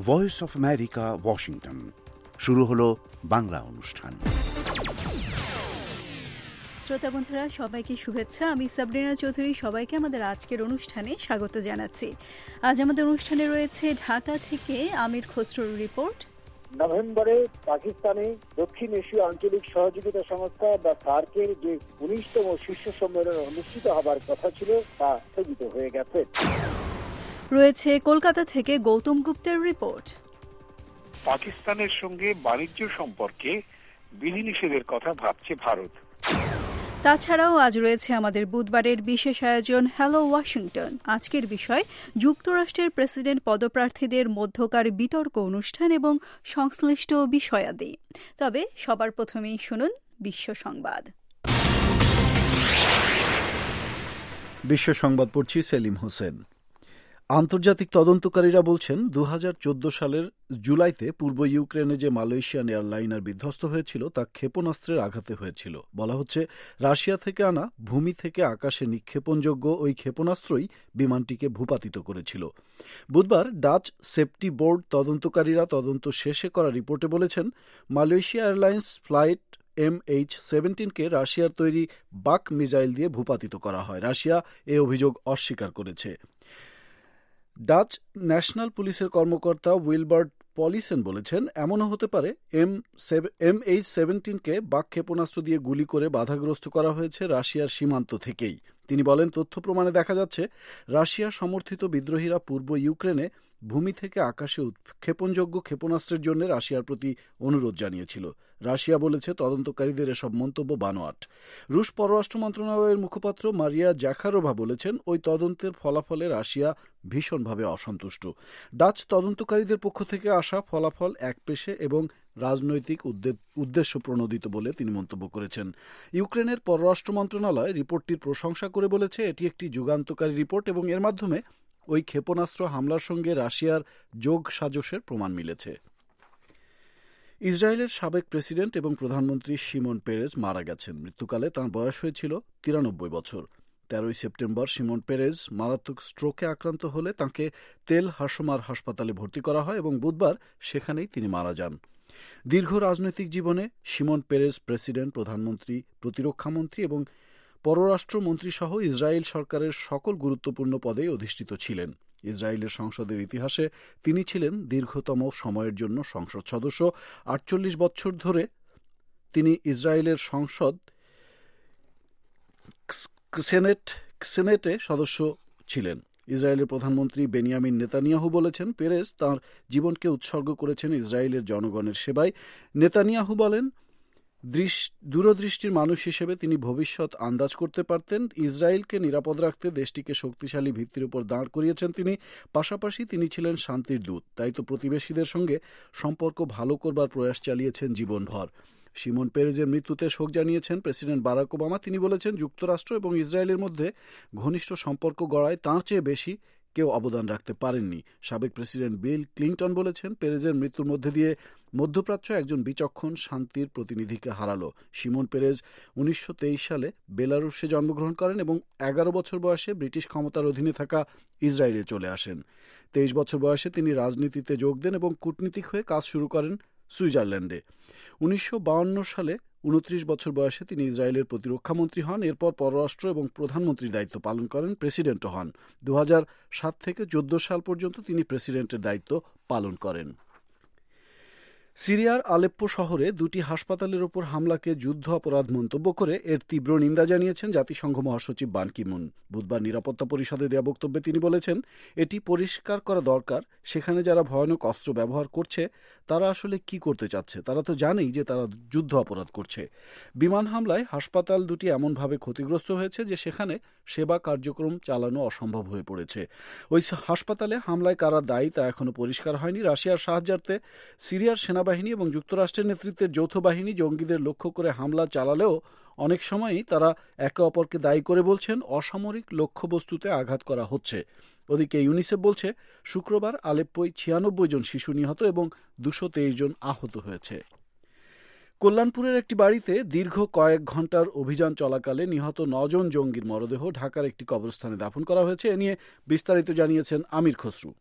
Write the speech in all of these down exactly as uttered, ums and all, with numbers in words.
Voice of America, Washington. শুরু হলো বাংলা অনুষ্ঠান। শ্রোতা বন্ধুরা, সবাইকে শুভেচ্ছা। আমি সাবরিনা চৌধুরী সবাইকে আমাদের আজকের অনুষ্ঠানে স্বাগত জানাচ্ছি। আজ আমাদের অনুষ্ঠানে রয়েছে ঢাকা থেকে আমির খসরুর রিপোর্ট। নভেম্বরে পাকিস্তানে দক্ষিণ এশীয় আঞ্চলিক সহযোগিতা সংস্থা বা সার্কের যে উনিশতম শীর্ষ সম্মেলন অনুষ্ঠিত হবার কথা ছিল তা স্থগিত হয়ে গেছে। রয়েছে কলকাতা থেকে গৌতম গুপ্তের রিপোর্ট। পাকিস্তানের সঙ্গে বাণিজ্য সম্পর্কে বিধিনিষেধের কথা ভাবছে ভারত। তাছাড়াও আজ রয়েছে আমাদের বুধবারের বিশেষ আয়োজন হ্যালো ওয়াশিংটন। আজকের বিষয় যুক্তরাষ্ট্রের প্রেসিডেন্ট পদপ্রার্থীদের মধ্যকার বিতর্ক অনুষ্ঠান এবং সংশ্লিষ্ট বিষয়াদি। তবে সবার প্রথমেই শুনুন বিশ্ব সংবাদ। বিশ্ব সংবাদ পড়ছি সেলিম হোসেন। আন্তর্জাতিক তদন্তকারীরা বলছেন দু হাজার চোদ্দ সালের জুলাইতে পূর্ব ইউক্রেনে যে মালয়েশিয়ান এয়ারলাইনার বিধ্বস্ত হয়েছিল তা ক্ষেপণাস্ত্রের আঘাতে হয়েছিল। বলা হচ্ছে রাশিয়া থেকে আনা ভূমি থেকে আকাশে নিক্ষেপণযোগ্য ওই ক্ষেপণাস্ত্রই বিমানটিকে ভূপাতিত করেছিল। বুধবার ডাচ সেফটি বোর্ড তদন্তকারীরা তদন্ত শেষে করা রিপোর্টে বলেছেন Malaysia airlines flight M H সেভেন্টিনকে রাশিয়ার তৈরি বাক মিসাইল দিয়ে ভূপাতিত করা হয়। রাশিয়া এ অভিযোগ অস্বীকার করেছে। ডাচ ন্যাশনাল পুলিশের কর্মকর্তা উইলবার্ট পলিসেন বলেছেন এমনও হতে পারে এম এম এইচ সেভেন্টিনকে বাক ক্ষেপণাস্ত্র দিয়ে গুলি করে বাধাগ্রস্ত করা হয়েছে রাশিয়ার সীমান্ত থেকেই। তিনি বলেন তথ্য প্রমাণে দেখা যাচ্ছে রাশিয়া সমর্থিত বিদ্রোহীরা পূর্ব ইউক্রেনে ভূমি থেকে আকাশে উৎক্ষেপণযোগ্য ক্ষেপণাস্ত্রের জন্য রাশিয়ার প্রতি অনুরোধ জানিয়েছিল। রাশিয়া বলেছে তদন্তকারীদের এসব মন্তব্য বানোয়াট। রুশ পররাষ্ট্র মন্ত্রণালয়ের মুখপাত্র মারিয়া জাখারোভা বলেছেন ওই তদন্তের ফলাফলে রাশিয়া ভীষণভাবে অসন্তুষ্ট। ডাচ তদন্তকারীদের পক্ষ থেকে আসা ফলাফল একপেশে এবং রাজনৈতিক উদ্দেশ্য প্রণোদিত বলে তিনি মন্তব্য করেছেন। ইউক্রেনের পররাষ্ট্র মন্ত্রণালয় রিপোর্টটির প্রশংসা করে বলেছে এটি একটি যুগান্তকারী রিপোর্ট এবং এর মাধ্যমে ওই ক্ষেপণাস্ত্র হামলার সঙ্গে রাশিয়ার যোগ সাজসের প্রমাণ মিলেছে। ইসরায়েলের সাবেক প্রেসিডেন্ট এবং প্রধানমন্ত্রী শিমন পেরেজ মারা গেছেন। মৃত্যুকালে তাঁর বয়স হয়েছিল তিরানব্বই বছর। তেরোই সেপ্টেম্বর শিমন পেরেজ মারাত্মক স্ট্রোকে আক্রান্ত হলে তাঁকে তেল হাসমার হাসপাতালে ভর্তি করা হয় এবং বুধবার সেখানেই তিনি মারা যান। দীর্ঘ রাজনৈতিক জীবনে শিমন পেরেজ প্রেসিডেন্ট, প্রধানমন্ত্রী, প্রতিরক্ষামন্ত্রী এবং পররাষ্ট্রমন্ত্রী সহ ইসরায়েল সরকারের সকল গুরুত্বপূর্ণ পদেই অধিষ্ঠিত ছিলেন। ইসরায়েলের সংসদের ইতিহাসে তিনি ছিলেন দীর্ঘতম সময়ের জন্য সংসদ সদস্য। আটচল্লিশ বছর ধরে তিনি ইসরায়েলের সংসদ সেনেট সেনেটে সদস্য ছিলেন। ইসরায়েলের প্রধানমন্ত্রী বেনিয়ামিন নেতানিয়াহু বলেছেন পেরেজ তাঁর জীবনকে উৎসর্গ করেছেন ইসরায়েলের জনগণের সেবায়। নেতানিয়াহু বলেন দূরদৃষ্টির মানুষ হিসেবে তিনি ভবিষ্যৎ আন্দাজ করতে পারতেন। ইসরায়েলকে নিরাপদ রাখতে দেশটিকে শক্তিশালী ভিত্তির উপর দাঁড় করিয়েছেন তিনি। পাশাপাশি তিনি ছিলেন শান্তির দূত, তাই তো প্রতিবেশীদের সঙ্গে সম্পর্ক ভালো করবার প্রয়াস চালিয়েছেন জীবনভর। শিমন পেরেজের মৃত্যুতে শোক জানিয়েছেন প্রেসিডেন্ট বারাক ওবামা। তিনি বলেছেন যুক্তরাষ্ট্র এবং ইসরায়েলের মধ্যে ঘনিষ্ঠ সম্পর্ক গড়ায় তাঁর চেয়ে বেশি কেউ অবদান রাখতে পারেননি। সাবেক প্রেসিডেন্ট বিল ক্লিন্টন বলেছেন পেরেজের মৃত্যুর মধ্যে দিয়ে মধ্যপ্রাচ্য একজন বিচক্ষণ শান্তির প্রতিনিধিকে হারালো। শিমন পেরেজ উনিশশো তেইশ সালে বেলারুশে জন্মগ্রহণ করেন এবং এগারো বছর বয়সে ব্রিটিশ ক্ষমতার অধীনে থাকা ইসরায়েলে চলে আসেন। তেইশ বছর বয়সে তিনি রাজনীতিতে যোগ দেন এবং কূটনীতিক হয়ে কাজ শুরু করেন সুইজারল্যান্ডে। উনিশশো বাউন্ন সালে উনত্রিশ বছর বয়সে তিনি ইসরায়েলের প্রতিরক্ষামন্ত্রী হন। এরপর পররাষ্ট্র এবং প্রধানমন্ত্রীর দায়িত্ব পালন করেন, প্রেসিডেন্টও হন। দু হাজার সাত থেকে চোদ্দ সাল পর্যন্ত তিনি প্রেসিডেন্টের দায়িত্ব পালন করেন। সিরিয়ার আলেপ্পো শহরে দুটি হাসপাতালের ওপর হামলাকে যুদ্ধ অপরাধ মন্তব্য করে এর তীব্র নিন্দা জানিয়েছেন জাতিসংঘ মহাসচিব বান কি মুন। বুধবার নিরাপত্তা পরিষদে দেওয়া বক্তব্যে তিনি বলেছেন এটি পরিষ্কার করা দরকার সেখানে যারা ভয়ানক অস্ত্র ব্যবহার করছে তারা আসলে কি করতে চাচ্ছে। তারা তো জানেই যে তারা যুদ্ধ অপরাধ করছে। বিমান হামলায় হাসপাতাল দুটি এমনভাবে ক্ষতিগ্রস্ত হয়েছে যে সেখানে সেবা কার্যক্রম চালানো অসম্ভব হয়ে পড়েছে। ওই হাসপাতালে হামলায় কারা দায়ী তা এখনো পরিষ্কার হয়নি। রাশিয়ার সাহায্যার্থে সিরিয়ার সেনাবাহিনী এবং যুক্তরাষ্ট্রের নেতৃত্বের যৌথ বাহিনী জঙ্গিদের লক্ষ্য করে হামলা চালালেও অনেক সময়ই তারা একে অপরকে দায়ী করে বলছেন অসামরিক লক্ষ্যবস্তুতে আঘাত করা হচ্ছে। ওদিকে ইউনিসেফ বলছে শুক্রবার আলেপ্পোয় ছিয়ানব্বই জন শিশু নিহত এবং দুশো তেইশ জন আহত হয়েছে। কল্যাণপুরের একটি বাড়িতে দীর্ঘ কয়েক ঘণ্টার অভিযান চলাকালে নিহত নজন জঙ্গির মরদেহ ঢাকার একটি কবরস্থানে দাফন করা হয়েছে। এ নিয়ে বিস্তারিত জানিয়েছেন আমির খসরু।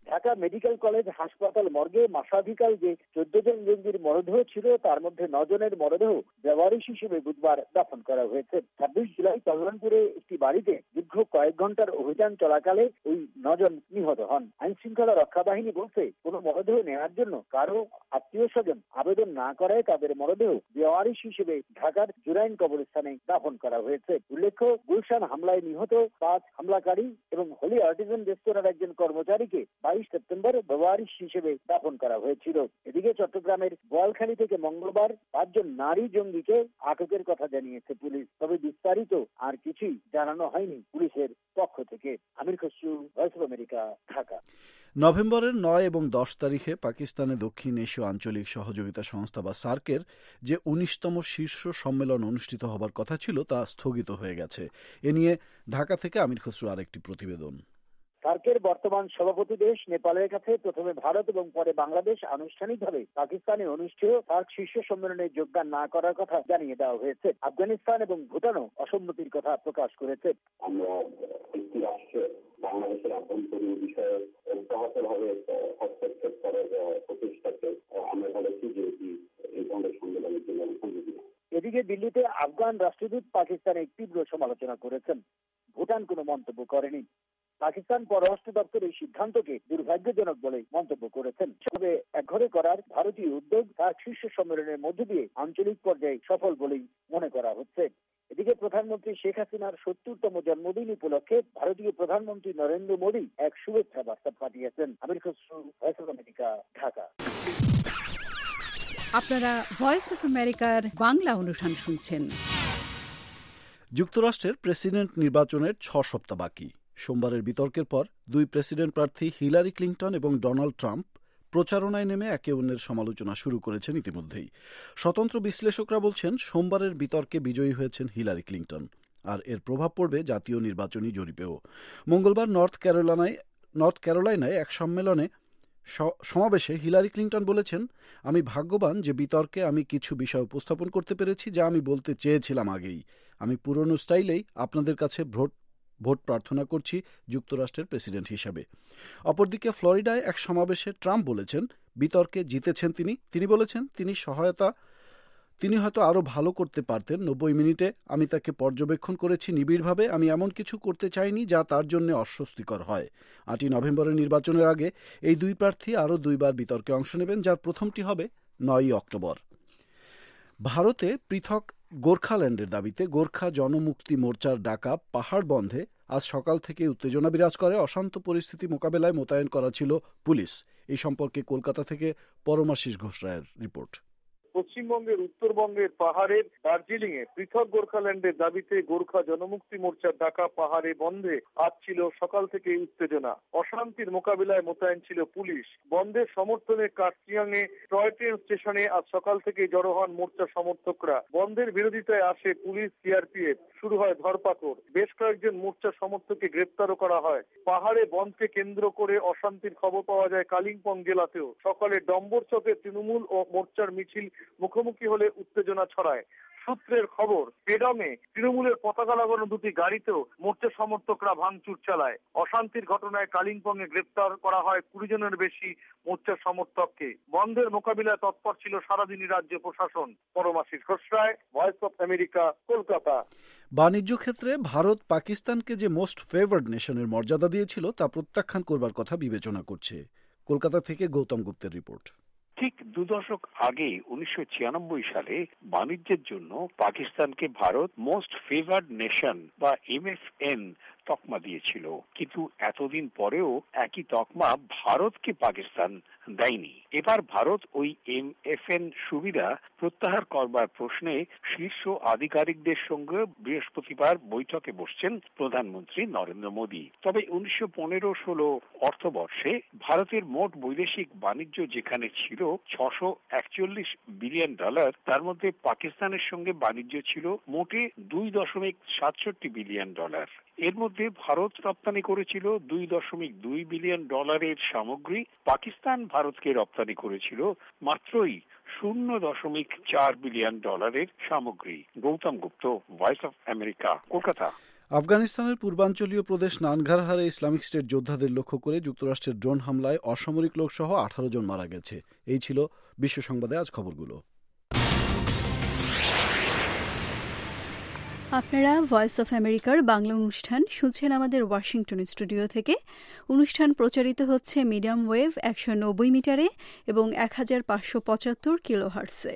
ঢাকা মেডিকেল কলেজ হাসপাতাল মর্গে মাসাধিকাল যে চোদ্দ জন জঙ্গির মরদেহ ছিল তার মধ্যে নজনের মরদেহ বেওয়ারিশ হিসেবে বুধবার দাফন করা হয়েছে। ছাব্বিশ জুলাই কল্যাণপুরে একটি বাড়িতে দীর্ঘ কয়েক ঘন্টার অভিযান চলাকালে ওই নজন নিহত হন। আইন শৃঙ্খলা রক্ষা বাহিনী বলছে কোনো মরদেহ নেওয়ার জন্য কারো আত্মীয় স্বজন আবেদন না করায় তাদের মরদেহ বেওয়ারিশ হিসেবে ঢাকার জুরাইন কবরস্থানে দাফন করা হয়েছে। উল্লেখ্য, গুলশান হামলায় নিহত পাঁচ হামলাকারী এবং হোলি আর্টিজান রেস্তোরাঁর একজন কর্মচারীকে বাইশ সেপ্টেম্বর বেওয়ারিশ হিসেবে দাফন করা হয়েছিল। এদিকে চট্টগ্রামের বোয়ালখালী থেকে মঙ্গলবার পাঁচজন নারী জঙ্গিকে আটকের কথা জানিয়েছে পুলিশ। তবে বিস্তারিত আর কিছুই জানানো হয়নি পুলিশের পক্ষ থেকে। Amir Khasru, voice of America, Dhaka. নভেম্বরের নয় এবং দশ তারিখে পাকিস্তানে দক্ষিণ এশীয় আঞ্চলিক সহযোগিতা সংস্থা বা সার্কের যে উনিশতম শীর্ষ সম্মেলন অনুষ্ঠিত হবার কথা ছিল তা স্থগিত হয়ে গেছে। এ নিয়ে ঢাকা থেকে আমির খসরু আরেকটি প্রতিবেদন। সার্কের বর্তমান সভাপতি দেশ নেপালের কাছে প্রথমে ভারত এবং পরে বাংলাদেশ আনুষ্ঠানিকভাবে পাকিস্তানে অনুষ্ঠেয় সার্ক শীর্ষ সম্মেলনে যোগদান না করার কথা জানিয়ে দেওয়া হয়েছে। আফগানিস্তান এবং ভুটানও অসম্মতির কথা প্রকাশ করেছে। আমরা একটি রাষ্ট্রে বাংলাদেশের আভ্যন্তরীণ বিষয়ে অব্যাহতভাবে হস্তক্ষেপ করার প্রচেষ্টাকে আমরা বলেছি যে এই ধরনের সম্মেলনের জন্য উপযোগী। এদিকে দিল্লিতে আফগান রাষ্ট্রদূত পাকিস্তানের তীব্র সমালোচনা করেছেন। ভুটান কোনো মন্তব্য করেনি। পাকিস্তান পররাষ্ট্র দপ্তর এই সিদ্ধান্তকে দুর্ভাগ্যজনক বলে মন্তব্য করেছেন। তবে একঘরে করার ভারতীয় উদ্যোগ সার্ক শীর্ষ সম্মেলনের মধ্য দিয়ে আঞ্চলিক পর্যায়ে সফল বলেই মনে করা হচ্ছে। এদিকে প্রধানমন্ত্রী শেখ হাসিনার সত্তরতম জন্মদিন উপলক্ষে ভারতীয় প্রধানমন্ত্রী নরেন্দ্র মোদী এক শুভেচ্ছা বার্তা পাঠিয়েছেন। Amir Khasru, voice of America, Dhaka. আপনারা ভয়েস অফ আমেরিকার বাংলা অনুষ্ঠান শুনছেন। যুক্তরাষ্ট্রের প্রেসিডেন্ট নির্বাচনের ছ সপ্তাহ বাকি। সোমবারের বিতর্কের পর দুই প্রেসিডেন্ট প্রার্থী হিলারি ক্লিন্টন এবং ডোনাল্ড ট্রাম্প প্রচারণায় নেমে একে অন্যের সমালোচনা শুরু করেছেন ইতিমধ্যেই। স্বতন্ত্র বিশ্লেষকরা বলছেন সোমবারের বিতর্কে বিজয়ী হয়েছেন হিলারি ক্লিন্টন, আর এর প্রভাব পড়বে জাতীয় নির্বাচনী জরিপেও। মঙ্গলবার নর্থ ক্যারোলাইনায় নর্থ ক্যারোলাইনায় এক সম্মেলনে সমাবেশে হিলারি ক্লিন্টন বলেছেন, আমি ভাগ্যবান যে বিতর্কে আমি কিছু বিষয় উপস্থাপন করতে পেরেছি যা আমি বলতে চেয়েছিলাম আগেই। আমি পুরনো স্টাইলেই আপনাদের কাছে ভোট ভোট প্রার্থনা করছি যুক্তরাষ্ট্রের প্রেসিডেন্ট হিসেবে। অপরদিকে ফ্লোরিডায় এক সমাবেশে ট্রাম্প বলেছেন বিতর্কে জিতেছেন তিনি। তিনি বলেছেন তিনি সহায়তা তিনি হয়তো আরও ভালো করতে পারতেন। নব্বই মিনিটে আমি তাকে পর্যবেক্ষণ করেছি নিবিড়ভাবে। আমি এমন কিছু করতে চাইনি যা তার জন্য অস্বস্তিকর হয়। আটই নভেম্বরের নির্বাচনের আগে এই দুই প্রার্থী আরও দুইবার বিতর্কে অংশ নেবেন, যার প্রথমটি হবে নয়ই অক্টোবর। ভারতে পৃথক গোর্খাল্যান্ডের দাবিতে গোর্খা জনমুক্তি মোর্চার ডাকা পাহাড় বন্ধে আজ সকাল থেকে উত্তেজনা বিরাজ করে। অশান্ত পরিস্থিতি মোকাবেলায় মোতায়েন করা ছিল পুলিশ। এই সম্পর্কে কলকাতা থেকে পরমাশিস ঘোষ রায়ের রিপোর্ট। পশ্চিমবঙ্গের উত্তরবঙ্গের পাহাড়ের দার্জিলিং এ পৃথক গোর্খাল্যান্ডের দাবিতে গোর্খা জনমুক্তি মোর্চার ডাকা পাহাড়ে বন্ধে আজ ছিল সকাল থেকে উত্তেজনা। অশান্তির মোকাবিলায় মোতায়েন ছিল পুলিশ। বন্ধের সমর্থনে কার্শিয়াং এ টয় ট্রেন স্টেশনে আজ সকাল থেকে জড়ো হন মোর্চা সমর্থকরা। বন্ধের বিরোধিতায় আসে পুলিশ, সিআরপিএফ। শুরু হয় ধরপাকড়। বেশ কয়েকজন মোর্চা সমর্থককে গ্রেপ্তারও করা হয়। পাহাড়ে বন্ধকে কেন্দ্র করে অশান্তির খবর পাওয়া যায় কালিম্পং জেলাতেও। সকালে ডম্বর চকে তৃণমূল ও মোর্চার মিছিল মুখোমুখি হলে উত্তেজনা ছড়ায়। সূত্রের খবর, পেডংয়ে তৃণমূলের পতাকা লাগানো দুটি গাড়িতেও মোর্চা সমর্থকরা ভাঙচুর চালায়। অশান্তির ঘটনায় কালিম্পংয়ে গ্রেপ্তার করা হয় কুড়ি জনের বেশি মোর্চা সমর্থককে। বন্ধের মোকাবিলায় তৎপর ছিল সারাদিনই রাজ্য প্রশাসন। Paramashis Ghosh Roy, voice of America, Kolkata. বাণিজ্য ক্ষেত্রে ভারত পাকিস্তানকে যে মোস্ট ফেভার্ড নেশনের মর্যাদা দিয়েছিল তা প্রত্যাখ্যান করবার কথা বিবেচনা করছে। কলকাতা থেকে গৌতম গুপ্তের রিপোর্ট। ঠিক দু দশক আগে উনিশশো ছিয়ানব্বই সালে বাণিজ্যের জন্য পাকিস্তানকে ভারত মোস্ট ফেভার্ড নেশন বা এম এফ এন তকমা দিয়েছিল, কিন্তু এতদিন পরেও একই তকমা ভারতকে পাকিস্তান দেয়নি। এবার ভারত ওই এম এফ এন সুবিধা প্রত্যাহার করবার প্রশ্নে শীর্ষ আধিকারিকদের সঙ্গে বৃহস্পতিবার বৈঠকে বসছেন প্রধানমন্ত্রী নরেন্দ্র মোদী। তবে উনিশশো পনেরো ষোলো অর্থবর্ষে ভারতের মোট বৈদেশিক বাণিজ্য যেখানে ছিল ছশো একচল্লিশ বিলিয়ন ডলার, তার মধ্যে পাকিস্তানের সঙ্গে বাণিজ্য ছিল মোটে দুই দশমিক সাতষট্টি বিলিয়ন ডলার। এর মধ্যে ভারত রপ্তানি করেছিল দুই দশমিক দুই বিলিয়ন ডলারের সামগ্রী। পাকিস্তান ভারতকে রপ্তানি করেছিল মাত্রই শূন্য দশমিক চার বিলিয়ন ডলারের সামগ্রী। Gautam Gupta, voice of America, Kolkata. আফগানিস্তানের পূর্বাঞ্চলীয় প্রদেশ নানগারহারে ইসলামিক স্টেট যোদ্ধাদের লক্ষ্য করে যুক্তরাষ্ট্রের ড্রোন হামলায় অসামরিক লোকসহ আঠারো জন মারা গেছে। এই ছিল বিশ্ব সংবাদে আজ খবরগুলো। আপনারা ভয়েস অফ আমেরিকার বাংলা অনুষ্ঠান শুনছেন আমাদের ওয়াশিংটন স্টুডিও থেকে। অনুষ্ঠান প্রচারিত হচ্ছে মিডিয়াম ওয়েভ একশো নব্বই মিটারে এবং এক হাজার পাঁচশো পঁচাত্তর কিলো হার্টসে।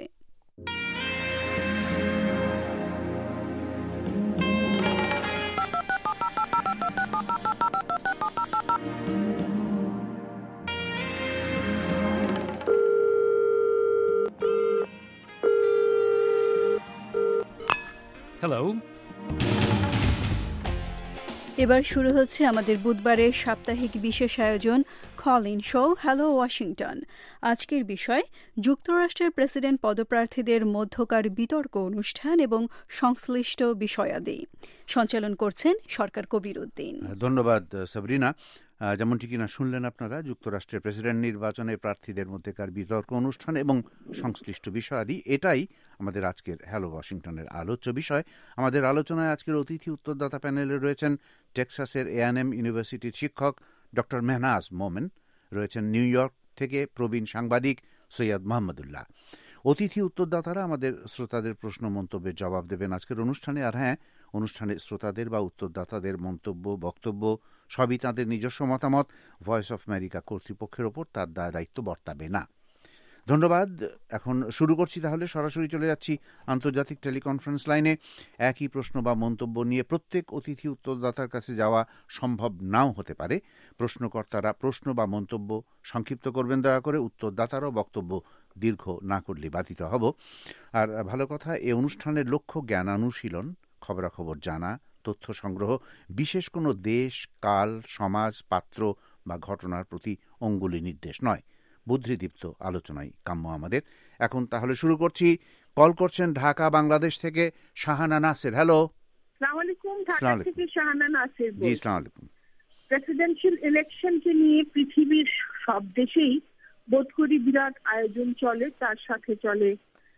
হ্যালো। এবার শুরু হচ্ছে আমাদের বুধবারের সাপ্তাহিক বিশেষ আয়োজন call in show hello Washington. আজকের বিষয় যুক্তরাষ্ট্রের প্রেসিডেন্ট পদপ্রার্থীদের মধ্যকার বিতর্ক অনুষ্ঠান এবং সংশ্লিষ্ট বিষয়াদি। সঞ্চালন করছেন সরকার কবির উদ্দিন। ধন্যবাদ সাবরিনা। যেমনটি কিনা শুনলেন আপনারা, যুক্তরাষ্ট্রের প্রেসিডেন্ট নির্বাচনে প্রার্থীদের মধ্যেকার বিতর্ক অনুষ্ঠান এবং সংশ্লিষ্ট বিষয়াদি, এটাই আমাদের আজকের হ্যালো ওয়াশিংটনের আলোচ্য বিষয়। আমাদের আলোচনায় আজকের অতিথি উত্তরদাতা প্যানেলে রয়েছেন টেক্সাসের এ এন এম ইউনিভার্সিটির শিক্ষক ডক্টর মেহনাজ মোমেন, রয়েছেন নিউ ইয়র্ক থেকে প্রবীণ সাংবাদিক সৈয়দ মোহাম্মদুল্লাহ। অতিথি উত্তরদাতারা আমাদের শ্রোতাদের প্রশ্ন মন্তব্যের জবাব দেবেন আজকের অনুষ্ঠানে। আর হ্যাঁ, অনুষ্ঠানে শ্রোতাদের বা উত্তরদাতাদের মন্তব্য, বক্তব্য সবই তাঁদের নিজস্ব মতামত। ভয়েস অফ আমেরিকা কর্তৃপক্ষের ওপর তার দায় দায়িত্ব বর্তাবে না। ধন্যবাদ। এখন শুরু করছি তাহলে, সরাসরি চলে যাচ্ছি আন্তর্জাতিক টেলিকনফারেন্স লাইনে। একই প্রশ্ন বা মন্তব্য নিয়ে প্রত্যেক অতিথি উত্তরদাতার কাছে যাওয়া সম্ভব নাও হতে পারে। প্রশ্নকর্তারা প্রশ্ন বা মন্তব্য সংক্ষিপ্ত করবেন দয়া করে, উত্তরদাতারও বক্তব্য দীর্ঘ না করলে বাধিত হব। আর ভালো কথা, এ অনুষ্ঠানের লক্ষ্য জ্ঞানানুশীলন, খবরাখবর জানা, তথ্য সংগ্রহ, বিশেষ কোনো দেশ, কাল, সমাজ, পাত্র বা ঘটনার প্রতি অঙ্গুলি নির্দেশ নয়। বুদ্ধিদীপ্ত আলোচনায় কাম্য আমাদের। এখন তাহলে শুরু করছি। কল করছেন ঢাকা বাংলাদেশ থেকে শাহানা নাসির। হ্যালো। আসসালামু আলাইকুম। ঢাকা থেকে শাহানা নাসির। জি, আসসালামু আলাইকুম। প্রেসিডেন্সিয়াল ইলেকশনকে নিয়ে পৃথিবীর সব দেশেই বোধ করি বিরাট আয়োজন চলে। তার সাথে চলে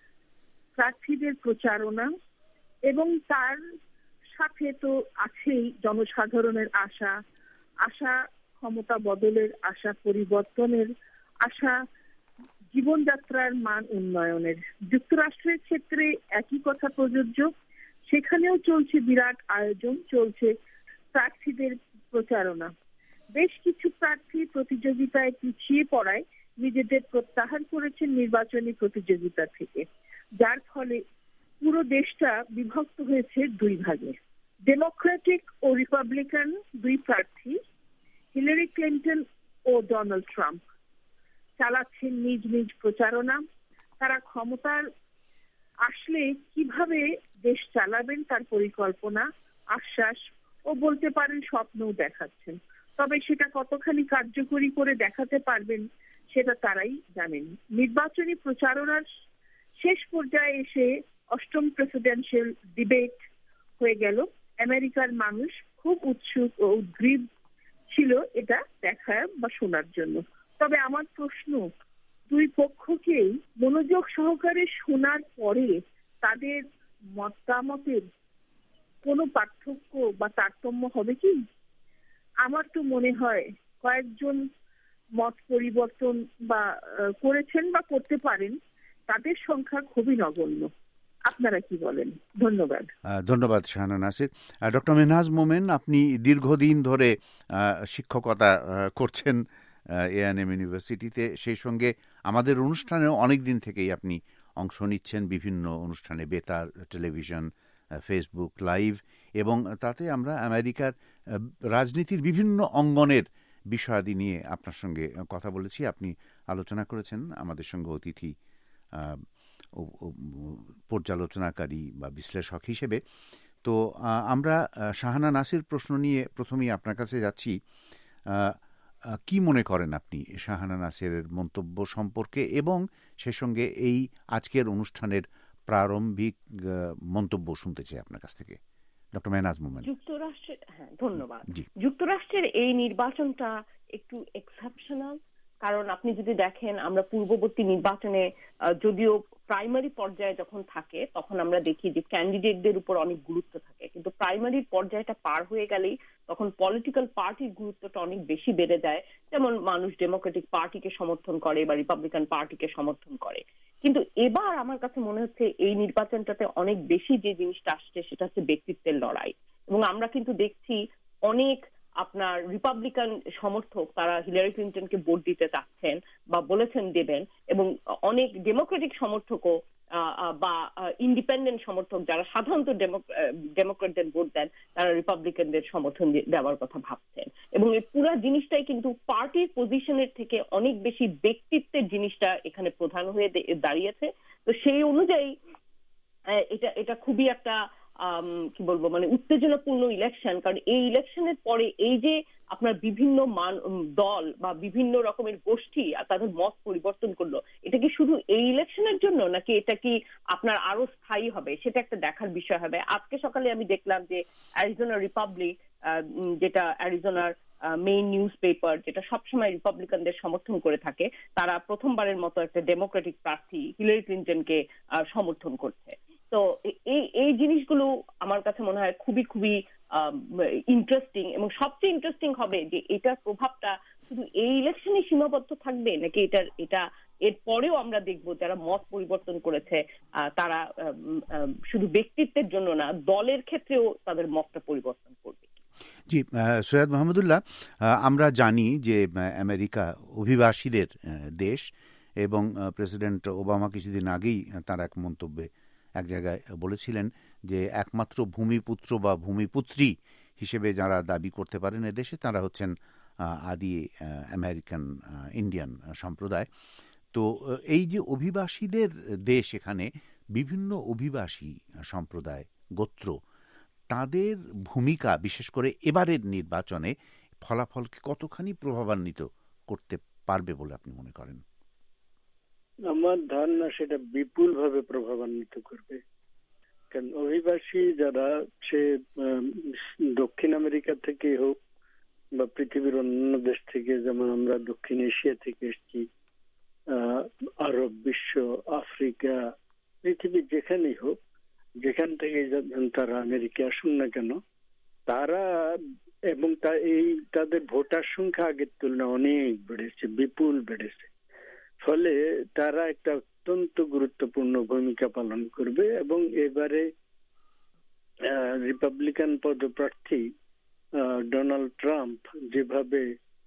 প্রার্থীদের প্রচারণা এবং তার সাথে তো আছেই জনসাধারণের আশা, আশা ক্ষমতা বদলের আশা, পরিবর্তনের আশা, জীবনযাত্রার মান উন্নয়নের। যুক্তরাষ্ট্রের ক্ষেত্রে একই কথা প্রযোজ্য। সেখানেও চলছে বিরাট আয়োজন, চলছে প্রার্থীদের প্রচারণা। বেশ কিছু প্রার্থী প্রতিযোগিতায় পিছিয়ে পড়ায় নিজেদের প্রত্যাহার করেছেন নির্বাচনী প্রতিযোগিতা থেকে, যার ফলে পুরো দেশটা বিভক্ত হয়েছে দুই ভাগে। ডেমোক্রেটিক ও রিপাবলিকান দুই প্রার্থী হিলারি ক্লিন্টন ও ডোনাল্ড ট্রাম্প চালাচ্ছেন নিজ নিজ প্রচারণা। তারা ক্ষমতার আসলে কিভাবে দেশ চালাবেন তার পরিকল্পনা, আশ্বাস ও বলতে পারেন স্বপ্নও দেখাচ্ছেন। তবে সেটা কতখানি কার্যকরী করে দেখাতে পারবেন সেটা তারাই জানেন। নির্বাচনী প্রচারণার শেষ পর্যায়ে এসে অষ্টম প্রেসিডেন্সিয়াল ডিবেট হয়ে গেল। আমেরিকার মানুষ খুব উৎসুক ও উদ্গ্রীব ছিল এটা দেখা বা শোনার জন্য। তবে আমার প্রশ্ন, দুই পক্ষকেই মনোযোগ সহকারে শোনার পরে তাদের মতামতের কোনো পার্থক্য বা তারতম্য হবে কি? আমার তো মনে হয় কয়েকজন মত পরিবর্তন বা করেছেন বা করতে পারেন, তাদের সংখ্যা খুবই নগণ্য। আপনারা কি বলেন? ধন্যবাদ। ধন্যবাদ শাহানা নাসির। ডক্টর মেহনাজ মোমেন, আপনি দীর্ঘদিন ধরে শিক্ষকতা করছেন এ এন এম ইউনিভার্সিটিতে, সেই সঙ্গে আমাদের অনুষ্ঠানেও অনেক দিন থেকেই আপনি অংশ নিচ্ছেন বিভিন্ন অনুষ্ঠানে, বেতার, টেলিভিশন, ফেসবুক লাইভ, এবং তাতে আমরা আমেরিকার রাজনীতির বিভিন্ন অঙ্গনের বিষয়াদি নিয়ে আপনার সঙ্গে কথা বলেছি। আপনি আলোচনা করেছেন আমাদের সঙ্গে অতিথি পর্যালোচনাকারী বা বিশ্লেষক হিসেবে। তো আমরা শাহানা নাসির প্রশ্ন নিয়ে প্রথমেই আপনার কাছে যাচ্ছি। কি মনে করেন আপনি শাহানা নাসিরের মন্তব্য সম্পর্কে, এবং সে সঙ্গে এই আজকের অনুষ্ঠানের প্রারম্ভিক মন্তব্য শুনতে চাই আপনার কাছ থেকে, ডক্টর মেহনাজ মোমেন। যুক্তরাষ্ট্রের হ্যাঁ ধন্যবাদ। যুক্তরাষ্ট্রের এই নির্বাচনটা একটু এক্সেপশনাল, কারণ আপনি যদি দেখেন আমরা পূর্ববর্তী নির্বাচনে যদিও প্রাইমারি পর্যায়ে যখন থাকে তখন আমরা দেখি যে ক্যান্ডিডেটদের উপর অনেক গুরুত্ব থাকে, কিন্তু প্রাইমারি পর্যায়টা পার হয়ে গেলেই তখন পলিটিক্যাল পার্টির গুরুত্বটা অনেক বেশি বেড়ে যায়। যেমন মানুষ ডেমোক্রেটিক পার্টিকে সমর্থন করে বা রিপাবলিকান পার্টিকে সমর্থন করে। কিন্তু এবার আমার কাছে মনে হচ্ছে এই নির্বাচনটাতে অনেক বেশি যে জিনিসটা আসছে সেটা হচ্ছে ব্যক্তিত্বের লড়াই। এবং আমরা কিন্তু দেখছি অনেক আপনার রিপাবলিকান সমর্থক তারা হিলারি ক্লিন্টনকে ভোট দিতে চাচ্ছেন বা বলেছেন দেবেন, এবং অনেক ডেমোক্রেটিক সমর্থকও বা ইন্ডিপেন্ডেন্ট সমর্থক যারা সাধারণত ডেমোক্রেটদের ভোট দেন তারা রিপাবলিকানদের সমর্থন দেওয়ার কথা ভাবছেন। এবং এই পুরো জিনিসটাই কিন্তু পার্টির পজিশনের থেকে অনেক বেশি ব্যক্তিত্বের জিনিসটা এখানে প্রধান হয়ে দাঁড়িয়েছে। তো সেই অনুযায়ী এটা এটা খুবই একটা কি বলবো মানে উত্তেজনাপূর্ণ ইলেকশন। কারণ এই ইলেকশনের পরে এই যে আপনার বিভিন্ন মান দল বা বিভিন্ন রকমের গোষ্ঠী তাদের মত পরিবর্তন করলো, এটা কি শুধু এই ইলেকশনের জন্য নাকি এটা কি আপনার আরো স্থায়ী হবে সেটা একটা দেখার বিষয় হবে। আজকে সকালে আমি দেখলাম যে অ্যারিজোনা রিপাবলিক, যেটা অ্যারিজোনার মেইন নিউজ পেপার, যেটা সবসময় রিপাবলিকানদের সমর্থন করে থাকে, তারা প্রথমবারের মতো একটা ডেমোক্রেটিক প্রার্থী হিলারি ক্লিন্টনকে সমর্থন করছে। তো এই এই জিনিসগুলো আমার কাছে মনে হয় খুবই খুবই ইন্টারেস্টিং, এবং সবচেয়ে ইন্টারেস্টিং হবে যে এটার প্রভাবটা শুধু এই ইলেকশনে সীমাবদ্ধ থাকবে নাকি এটা এটা এর পরেও আমরা দেখবো যারা মত পরিবর্তন করেছে তারা শুধু ব্যক্তিত্বের জন্য না দলের ক্ষেত্রেও তাদের মতটা পরিবর্তন করবে। জি, সৈয়দ মাহমুদুল্লাহ, আমরা জানি যে আমেরিকা অভিবাসীদের দেশ, এবং প্রেসিডেন্ট ওবামা কিছুদিন আগেই তার এক মন্তব্যে এক জায়গায় বলেছিলেন যে একমাত্র ভূমিপুত্র বা ভূমিপুত্রী হিসেবে যারা দাবি করতে পারেন এদেশে তারা হচ্ছেন আদি আমেরিকান ইন্ডিয়ান সম্প্রদায়। তো এই যে অভিবাসীদের দেশ, এখানে বিভিন্ন অভিবাসী সম্প্রদায় গোত্র, তাদের ভূমিকা বিশেষ করে এবারের নির্বাচনে ফলাফলকে কতখানি প্রভাবান্বিত করতে পারবে বলে আপনি মনে করেন? আমার ধারণা সেটা বিপুল ভাবে প্রভাবান্বিত করবে। কারণ অভিবাসী যারা, সে দক্ষিণ আমেরিকা থেকে হোক বা পৃথিবীর অন্যান্য দেশ থেকে, যেমন আমরা দক্ষিণ এশিয়া থেকে এসেছি, আরব বিশ্ব, আফ্রিকা, পৃথিবীর যেখানেই হোক, যেখান থেকে তারা আমেরিকা আসুন না কেন, তারা এবং তা এই তাদের ভোটার সংখ্যা আগের তুলনায় অনেক বেড়েছে, বিপুল বেড়েছে। ফলে তারা একটা অত্যন্ত গুরুত্বপূর্ণ ভূমিকা পালন করবে। এবং এবারে রিপাবলিকান পদপ্রার্থী ডোনাল্ড ট্রাম্প যেভাবে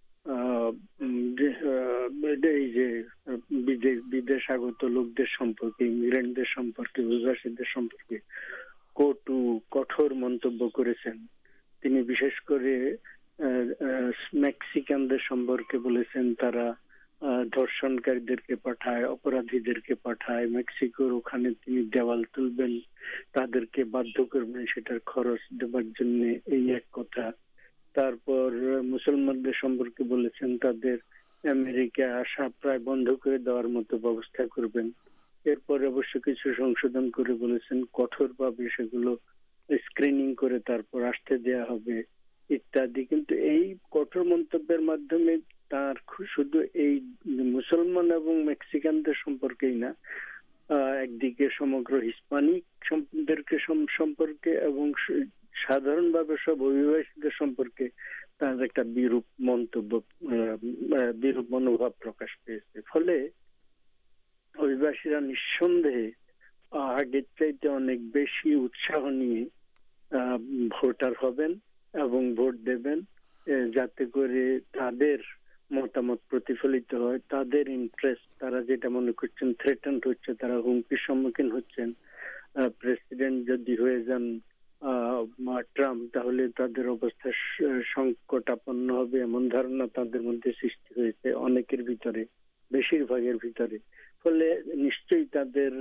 এই যে বিদেশ আগত লোকদের সম্পর্কে, ইমিগ্রেন্টদের সম্পর্কে, অভিবাসীদের সম্পর্কে কটু কঠোর মন্তব্য করেছেন, তিনি বিশেষ করে মেক্সিকানদের সম্পর্কে বলেছেন তারা ধর্ষণকারীদেরকে পাঠায়, অপরাধীদেরকে পাঠায় মেক্সিকোর ওখানে, তিনি দেওয়াল তুলবেন, তাদেরকে বাধ্য করবেন সেটার খরচ দেবার জন্য, এই এক কথা। তারপর মুসলমানদের সম্পর্কে বলেছেন তাদের আমেরিকা আসা প্রায় বন্ধ করে দেওয়ার মতো ব্যবস্থা করবেন। এরপর অবশ্য কিছু সংশোধন করে বলেছেন কঠোরভাবে সেগুলো স্ক্রিনিং করে তারপর আসতে দেয়া হবে ইত্যাদি। কিন্তু এই কঠোর মন্তব্যের মাধ্যমে তার শুধু এই মুসলমান এবং মেক্সিকানদের সম্পর্কেই না, একদিকে সমগ্র হিস্পানিক সম্পর্কে সম্পর্কে এবং সাধারণভাবে সব অভিবাসীদের সম্পর্কে তার একটা বিরূপ মন্তব্য, বিরূপ মনোভাব প্রকাশ পেয়েছে। ফলে অভিবাসীরা নিঃসন্দেহে আগের চাইতে অনেক বেশি উৎসাহ নিয়ে ভোটার হবেন এবং ভোট দেবেন, যাতে করে তাদের মতামত প্রতিফলিত হয়, তাদের ইন্টারেস্ট, তারা যেটা মনে করছেন থ্রেটেন্ড হচ্ছে, তারা হুমকির সম্মুখীন হচ্ছেন, প্রেসিডেন্ট যদি হয়ে যান ট্রাম্প, তাহলে তাদের অবস্থা সংকটাপন্ন হবে, এমন ধারণা তাদের মধ্যে সৃষ্টি হয়েছে অনেকের ভিতরে, বেশিরভাগের ভিতরে। ফলে নিশ্চয়ই তাদের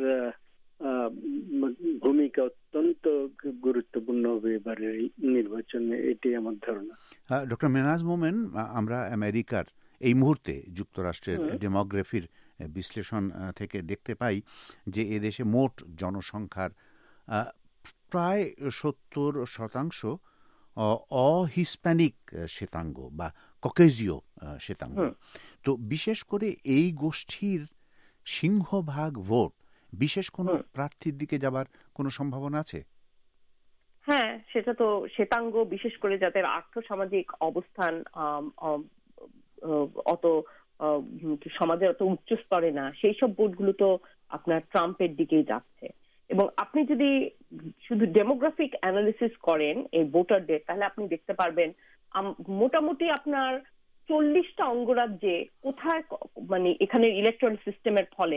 ভূমিকা অত্যন্ত গুরুত্বপূর্ণ হবে এবারের নির্বাচনে, এটাই আমার ধারণা। ডক্টর মেহনাজ মোমেন, আমরা আমেরিকার এই মুহূর্তে যুক্তরাষ্ট্রের ডেমোগ্রাফির বিশ্লেষণ থেকে দেখতে পাই যে এদেশে মোট জনসংখ্যার প্রায় সত্তর শতাংশ অহিস্প্যানিক শ্বেতাঙ্গ বা ককেজীয় শ্বেতাঙ্গ। তো বিশেষ করে এই গোষ্ঠীর সিংহভাগ ভোট বিশেষ কোনো প্রার্থীর দিকে যাবার কোনো সম্ভাবনা আছে? হ্যাঁ, সেটা তো শ্বেতাঙ্গ, বিশেষ করে যাদের আর্থসামাজিক অবস্থান অত সমাজের অত উচ্চ স্তরে না, সেই সব ভোটগুলো তো আপনার ট্রাম্পের দিকেই যাচ্ছে। এবং আপনি যদি শুধু ডেমোগ্রাফিক অ্যানালিসিস করেন এই ভোটারদের, তাহলে আপনি দেখতে পারবেন মোটামুটি আপনার চল্লিশটা অঙ্গরাজ্যে কোথায় মানে এখানে ইলেকট্রাল সিস্টেমের ফলে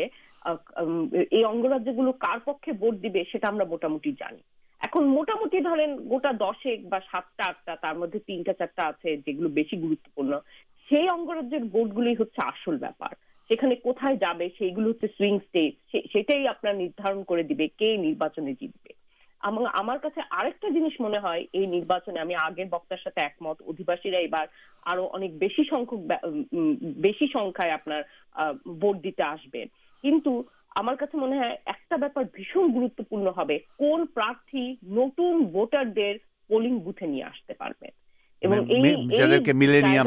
এই অঙ্গরাজ্যগুলো কার পক্ষে ভোট দিবে সেটা আমরা মোটামুটি জানি। এখন মোটামুটি ধরেন গোটা দশেক বা সাতটা আটটা, তার মধ্যে তিনটা চারটা আছে যেগুলো বেশি গুরুত্বপূর্ণ, সেই অঙ্গরাজ্যের ভোটগুলি হচ্ছে আসল ব্যাপার। সেখানে কোথায় যাবে সেইগুলো হচ্ছে সুইং স্টেট, সেটাই আপনার নির্ধারণ করে দিবে কে নির্বাচনে জিতবে। আমার কাছে আরেকটা জিনিস মনে হয় এই নির্বাচনে, আমি আগের বক্তার সাথে একমত, অধিবাসীরা এবার আরো অনেক বেশি সংখ্যক বেশি সংখ্যায় আপনার ভোট দিতে আসবে, কিন্তু আমার কাছে মনে হয় একটা ব্যাপার ভীষণ গুরুত্বপূর্ণ হবে, কোন প্রার্থী নতুন ভোটারদের পোলিং বুথে নিয়ে আসতে পারবে। এবং এই যাদেরকে মিলেনিয়াম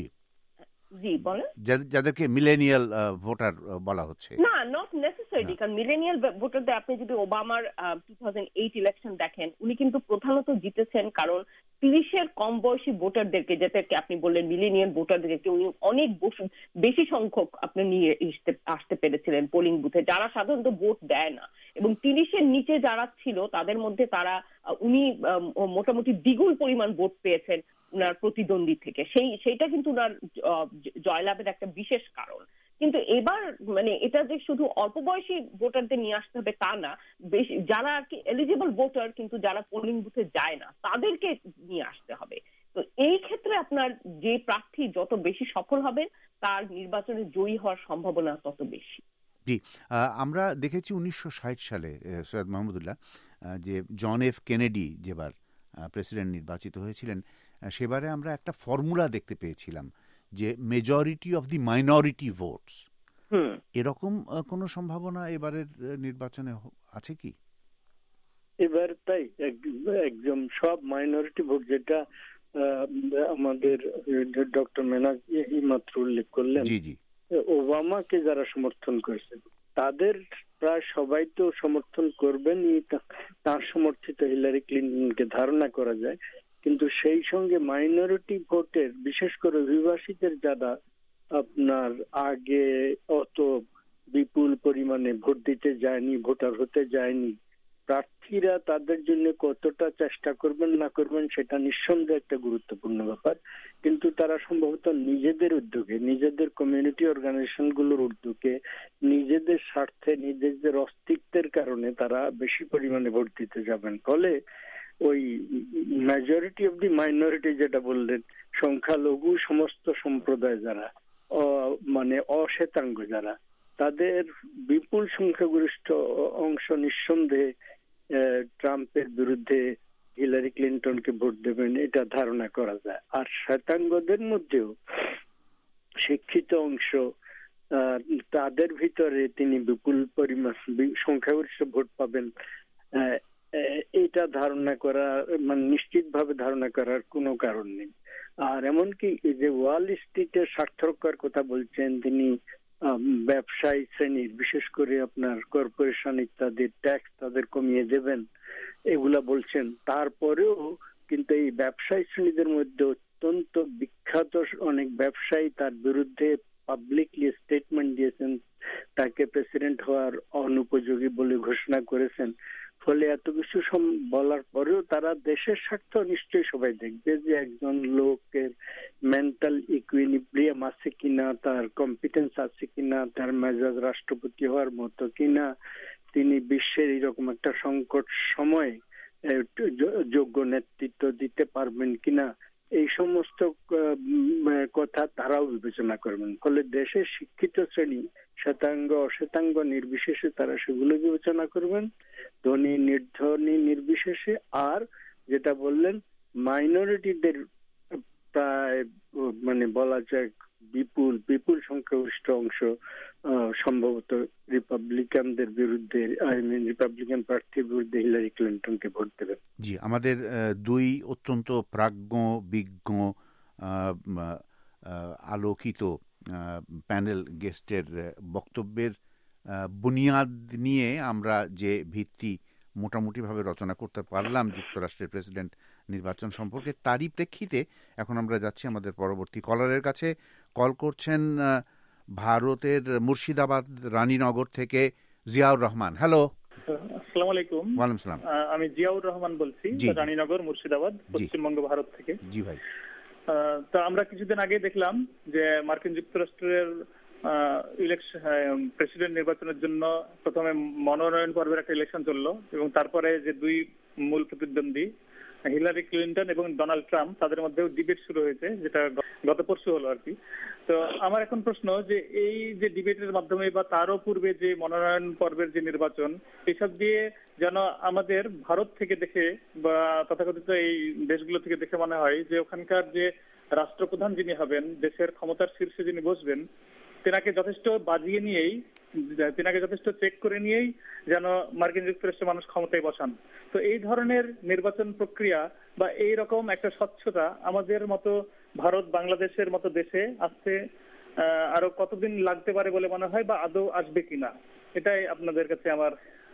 জি বলেন যাদেরকে মিলেনিয়াল ভোটার বলা হচ্ছে না, নট নেসেসারিলি, কারণ মিলেনিয়াল ভোটারদের আপনি যদি ওবামার টু থাউজেন্ড এইট ইলেকশন দেখেন, উনি কিন্তু প্রধানত জিতেছেন কারণ তিরিশের কম বয়সী ভোটারদেরকে, যাদেরকে আপনি বললেন মিলেনিয়াল ভোটারদেরকে, উনি অনেক বেশি সংখ্যক আপনি নিয়ে আসতে পেরেছিলেন পোলিং বুথে, যারা সাধারণত ভোট দেয় না। এবং তিরিশের নিচে যারা ছিল তাদের মধ্যে তারা উনি মোটামুটি দ্বিগুণ পরিমাণ ভোট পেয়েছেন উনার প্রতিদ্বন্দ্বী থেকে, সেই সেইটা কিন্তু উনার জয়লাভের একটা বিশেষ কারণ। কিন্তু এবার মানে এটা যে শুধু অল্প বয়সী ভোটারদের নিয়ে আসতে হবে তা না, বেশি যারা আর কি এলিজিবল ভোটার কিন্তু যারা পোলিং বুথে যায় না তাদেরকে নিয়ে আসতে হবে। তো এই ক্ষেত্রে আপনার যে প্রার্থী যত বেশি সফল হবে তার নির্বাচনে জয়ী হওয়ার সম্ভাবনা তত বেশি। জি, আমরা দেখেছি উনিশশো ষাট সালে সৈয়দ মাহমুদুল্লাহ যে জন এফ কেনেডি যেবার প্রেসিডেন্ট নির্বাচিত হয়েছিলেন, সেবারে আমরা একটা ফর্মুলা দেখতে পেয়েছিলাম যে majority of the minority votes. এরকম কোনো সম্ভাবনা এবারের নির্বাচনে আছে কি? এবার তাই একদম সব মাইনরিটি ভোট, যেটা আমাদের ডক্টর মেনাক মাত্র উল্লেখ করলেন, জি জি ওবামাকে যারা সমর্থন করেছেন তাদের প্রায় সবাই তো সমর্থন করবেন, তার সমর্থিত হিলারি ক্লিন্টনকে ধারণা করা যায়। কিন্তু সেই সঙ্গে মাইনরিটি ভোটের, বিশেষ করে অভিবাসীদের যারা আপনার আগে অত বিপুল পরিমাণে ভোট দিতে যায়নি, ভোটার হতে যায়নি, প্রার্থীরা তাদের জন্য কতটা চেষ্টা করবেন না করবেন সেটা নিঃসন্দেহে একটা গুরুত্বপূর্ণ ব্যাপার। কিন্তু তারা সম্ভবত নিজেদের উদ্যোগে, নিজেদের কমিউনিটি অর্গানাইজেশন গুলোর উদ্যোগে, নিজেদের স্বার্থে, নিজেদের অস্তিত্বের কারণে তারা বেশি পরিমাণে ভোট দিতে যাবেন। ফলে ওই মেজরিটি অফ দি মাইনরিটি যেটা বললেন, সংখ্যালঘু সমস্ত সম্প্রদায় যারা মানে অশ্বেতাঙ্গ যারা, তাদের বিপুল সংখ্যাগরিষ্ঠ অংশ নিঃসন্দেহে ট্রাম্পের বিরুদ্ধে হিলারি ক্লিন্টনকে ভোট দেবেন, এটা ধারণা করা যায়। আর শ্বেতাঙ্গদের মধ্যেও শিক্ষিত অংশ, তাদের ভিতরে তিনি বিপুল পরিমাণ সংখ্যাগরিষ্ঠ ভোট পাবেন, এটা ধারণা করা মানে নিশ্চিত ভাবে ধারণা করার কোনো কারণ নেই। আর এমনকি যে ওয়াল স্ট্রিটের স্বার্থ রক্ষার কথা বলছেন তিনি, ব্যবসায়ী শ্রেণীর, বিশেষ করে আপনার কর্পোরেশন ইত্যাদি ট্যাক্স তাদের কমিয়ে দেবেন এগুলা বলছেন, তারপরেও কিন্তু এই ব্যবসায়ী শ্রেণীদের মধ্যে অত্যন্ত বিখ্যাত অনেক ব্যবসায়ী তার বিরুদ্ধে পাবলিকলি স্টেটমেন্ট দিয়েছেন, তাকে প্রেসিডেন্ট হওয়ার অনুপযোগী বলে ঘোষণা করেছেন। ফলে এত কিছু বলার পরেও তারা দেশের স্বার্থ নিশ্চয়ই সবাই দেখবে যে একজন লোকের মেন্টাল ইকুইলিব্রিয়াম আছে কিনা, তার কম্পিটেন্স আছে কিনা, তার মেজাজ রাষ্ট্রপতি হওয়ার মতো কিনা, তিনি বিশ্বের এরকম একটা সংকট সময়ে যোগ্য নেতৃত্ব দিতে পারবেন কিনা, এই সমস্ত কথা তারাও বিবেচনা করবেন। ফলে দেশের শিক্ষিত শ্রেণী শ্বেতাঙ্গ অশ্বেতাঙ্গ নির্বিশেষে তারা সেগুলো বিবেচনা করবেন, ধনী নির্ধনী নির্বিশেষে। আর যেটা বললেন মাইনরিটিদের প্রায় মানে বলা যায় বিপুল বিপুল সংখ্যাগরিষ্ঠ অংশ সম্ভবত রিপাবলিকানদের বিরুদ্ধে আই মিন রিপাবলিকান প্রার্থীর বিরুদ্ধে হিলারি ক্লিন্টনকে ভোট দেবে। জি, আমাদের দুই অত্যন্ত প্রাজ্ঞ বিজ্ঞ আলোকিত প্যানেল গেস্টের বক্তব্যের বুনিয়াদ নিয়ে আমরা যে ভিত্তি মোটামুটিভাবে রচনা করতে পারলাম যুক্তরাষ্ট্রের প্রেসিডেন্ট নির্বাচন সম্পর্কে, তারই প্রেক্ষিতে এখন আমরা যাচ্ছি আমাদের পরবর্তী কলারের কাছে। কল করছেন ভারতের মুর্শিদাবাদ রানীনগর থেকে জিয়াউর রহমান। হ্যালো, আসসালামু আলাইকুম। ওয়ালাইকুম আসসালাম। আমি জিয়াউর রহমান বলছি, রানীনগর মুর্শিদাবাদ, পশ্চিমবঙ্গ, ভারত থেকে। জি ভাই। তো আমরা কিছুদিন আগে দেখলাম যে মার্কিন যুক্তরাষ্ট্রের ইলেকশন প্রেসিডেন্ট নির্বাচনের জন্য প্রথমে মনোনয়ন পর্বের একটা ইলেকশন চললো এবং তারপরে যে দুই মূল প্রতিদ্বন্দ্বী হিলারি ক্লিন্টন এবং ডোনাল্ড ট্রাম্প, তাদের মধ্যেও ডিবেট শুরু হয়েছে, যেটা গত পরশু হলো আর কি। তো আমার এখন প্রশ্ন যে এই যে ডিবেটের মাধ্যমে বা তারও পূর্বে যে মনোনয়ন পর্বের যে নির্বাচন, এসব দিয়ে যেন আমাদের ভারত থেকে দেখে বা তথাকথিত এই দেশগুলো থেকে দেখে মনে হয় যে ওখানকার যে রাষ্ট্রপ্রধান যিনি হবেন, দেশের ক্ষমতার শীর্ষে যিনি বসবেন, তেনাকে যথেষ্ট বাজিয়ে নিয়েই, তেনাকে যথেষ্ট চেক করে নিয়েই যেন মার্কিন যুক্তরাষ্ট্রের মানুষ ক্ষমতায় বসান। তো এই ধরনের নির্বাচন প্রক্রিয়া বা এই রকম একটা স্বচ্ছতা আমাদের মতো ভারত বাংলাদেশের মতো দেশে আসতে আরো কতদিন লাগতে পারে বলে মনে হয়, বা আদৌ আসবে কিনা, এটাই আপনাদের কাছে আমার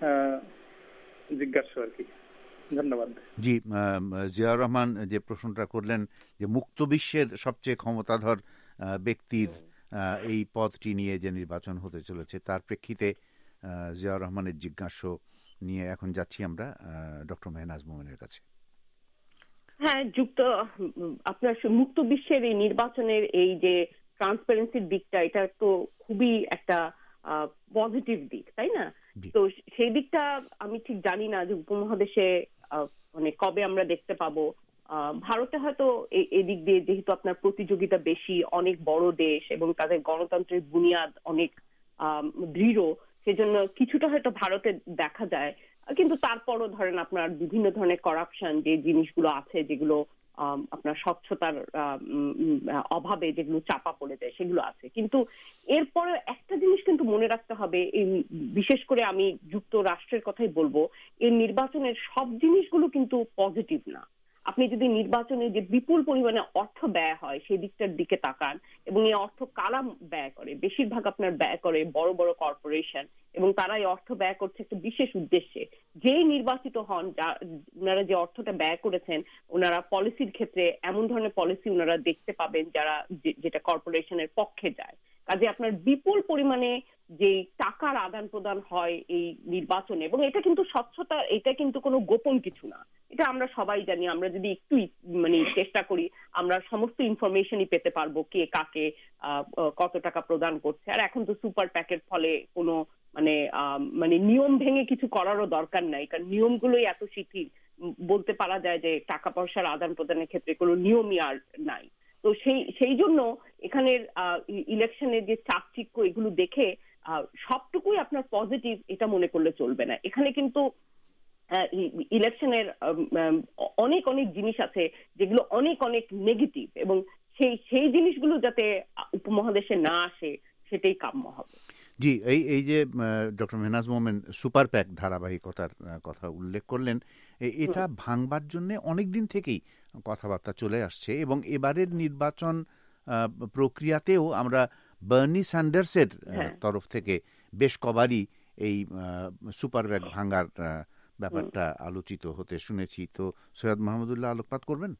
জিজ্ঞাসা আর কি। ধন্যবাদ। জি, জিয়াউর রহমান যে প্রশ্নটা করলেন যে মুক্ত বিশ্বের সবচেয়ে ক্ষমতাধর ব্যক্তির এই পদটি নিয়ে যে নির্বাচন হতে চলেছে, তার প্রেক্ষিতে জিয়াউর রহমানের জিজ্ঞাসা নিয়ে এখন যাচ্ছি আমরা ডক্টর মেহনাজ মোমেনের কাছে। হ্যাঁ, যুক্ত আপনার মুক্ত বিশ্বের এই নির্বাচনের এই যে ট্রান্সপারেন্সির দিকটা, এটা তো খুবই একটা পজিটিভ দিক, তাই না? তো সেই দিকটা আমি ঠিক জানি না যে উপমহাদেশে মানে কবে আমরা দেখতে পাবো। ভারতে হয়তো এদিক দিয়ে যেহেতু আপনার প্রতিযোগিতা বেশি, অনেক বড় দেশ এবং তাদের গণতন্ত্রের বুনিয়াদ অনেক দৃঢ়, সেজন্য কিছুটা হয়তো ভারতে দেখা যায়। কিন্তু তারপরও ধরেন আপনার বিভিন্ন ধরনের করাপশন যে জিনিসগুলো আছে, যেগুলো আপনার স্বচ্ছতার অভাবে যেগুলো চাপা পড়ে যায়, সেগুলো আছে। কিন্তু এরপরে একটা জিনিস কিন্তু মনে রাখতে হবে, এই বিশেষ করে আমি যুক্তরাষ্ট্রের কথাই বলবো, এই নির্বাচনের সব জিনিসগুলো কিন্তু পজিটিভ না। আপনি যদি নির্বাচনে যে বিপুল পরিমাণে অর্থ ব্যয় হয় সেই দিকটার দিকে তাকান, এবং এই অর্থ কারা ব্যয় করে, বেশিরভাগ আপনার ব্যয় করে বড় বড় কর্পোরেশন, এবং তারা এই অর্থ ব্যয় করছে একটা বিশেষ উদ্দেশ্যে। যেই নির্বাচিত হন, ওনারা যে অর্থটা ব্যয় করেছেন, ওনারা পলিসির ক্ষেত্রে এমন ধরনের পলিসি ওনারা দেখতে পাবেন যারা যেটা কর্পোরেশনের পক্ষে যায়। কাজে আপনার বিপুল পরিমাণে যে টাকার আদান প্রদান হয় এই নির্বাচনে, এবং এটা কিন্তু স্বচ্ছতা, এটা কিন্তু কোনো গোপন কিছু না, এটা আমরা সবাই জানি। আমরা যদি একটু মানে চেষ্টা করি, আমরা সমস্ত ইনফরমেশনই পেতে পারবো কে কাকে কত টাকা প্রদান করছে। আর এখন তো সুপার প্যাকের ফলে কোনো মানে মানে নিয়ম ভেঙে কিছু করারও দরকার নাই, কারণ নিয়মগুলোই এত শিথিল, বলতে পারা যায় যে টাকা পয়সার আদান প্রদানের ক্ষেত্রে কোনো নিয়মই আর নাই। তো সেই সেই জন্য এখানের ইলেকশনের যে চাকচিক্য, এগুলো দেখে সবটুকুই আপনার পজিটিভ এটা মনে করলে চলবে না। এখানে কিন্তু ইলেকশনের অনেক অনেক জিনিস আছে যেগুলো অনেক অনেক নেগেটিভ, এবং সেই সেই জিনিসগুলো যাতে উপমহাদেশে না আসে সেটাই কাম্য হবে। জি, এই এই যে doctor Mehnaz Momen super PAC ধারাবাহিকতার কথা উল্লেখ করলেন, এটা ভাঙবার জন্য অনেক দিন থেকেই কথাবার্তা চলে আসছে, এবং এবারের নির্বাচন প্রক্রিয়াতেও আমরা বার্নি স্যান্ডার্সের তরফ থেকে বেশ কবারই এই সুপার প্যাক ভাঙার ব্যাপারটা আলোচিত হতে শুনেছি। তো সৈয়দ মাহমুদুল্লাহ আলোকপাত করবেন।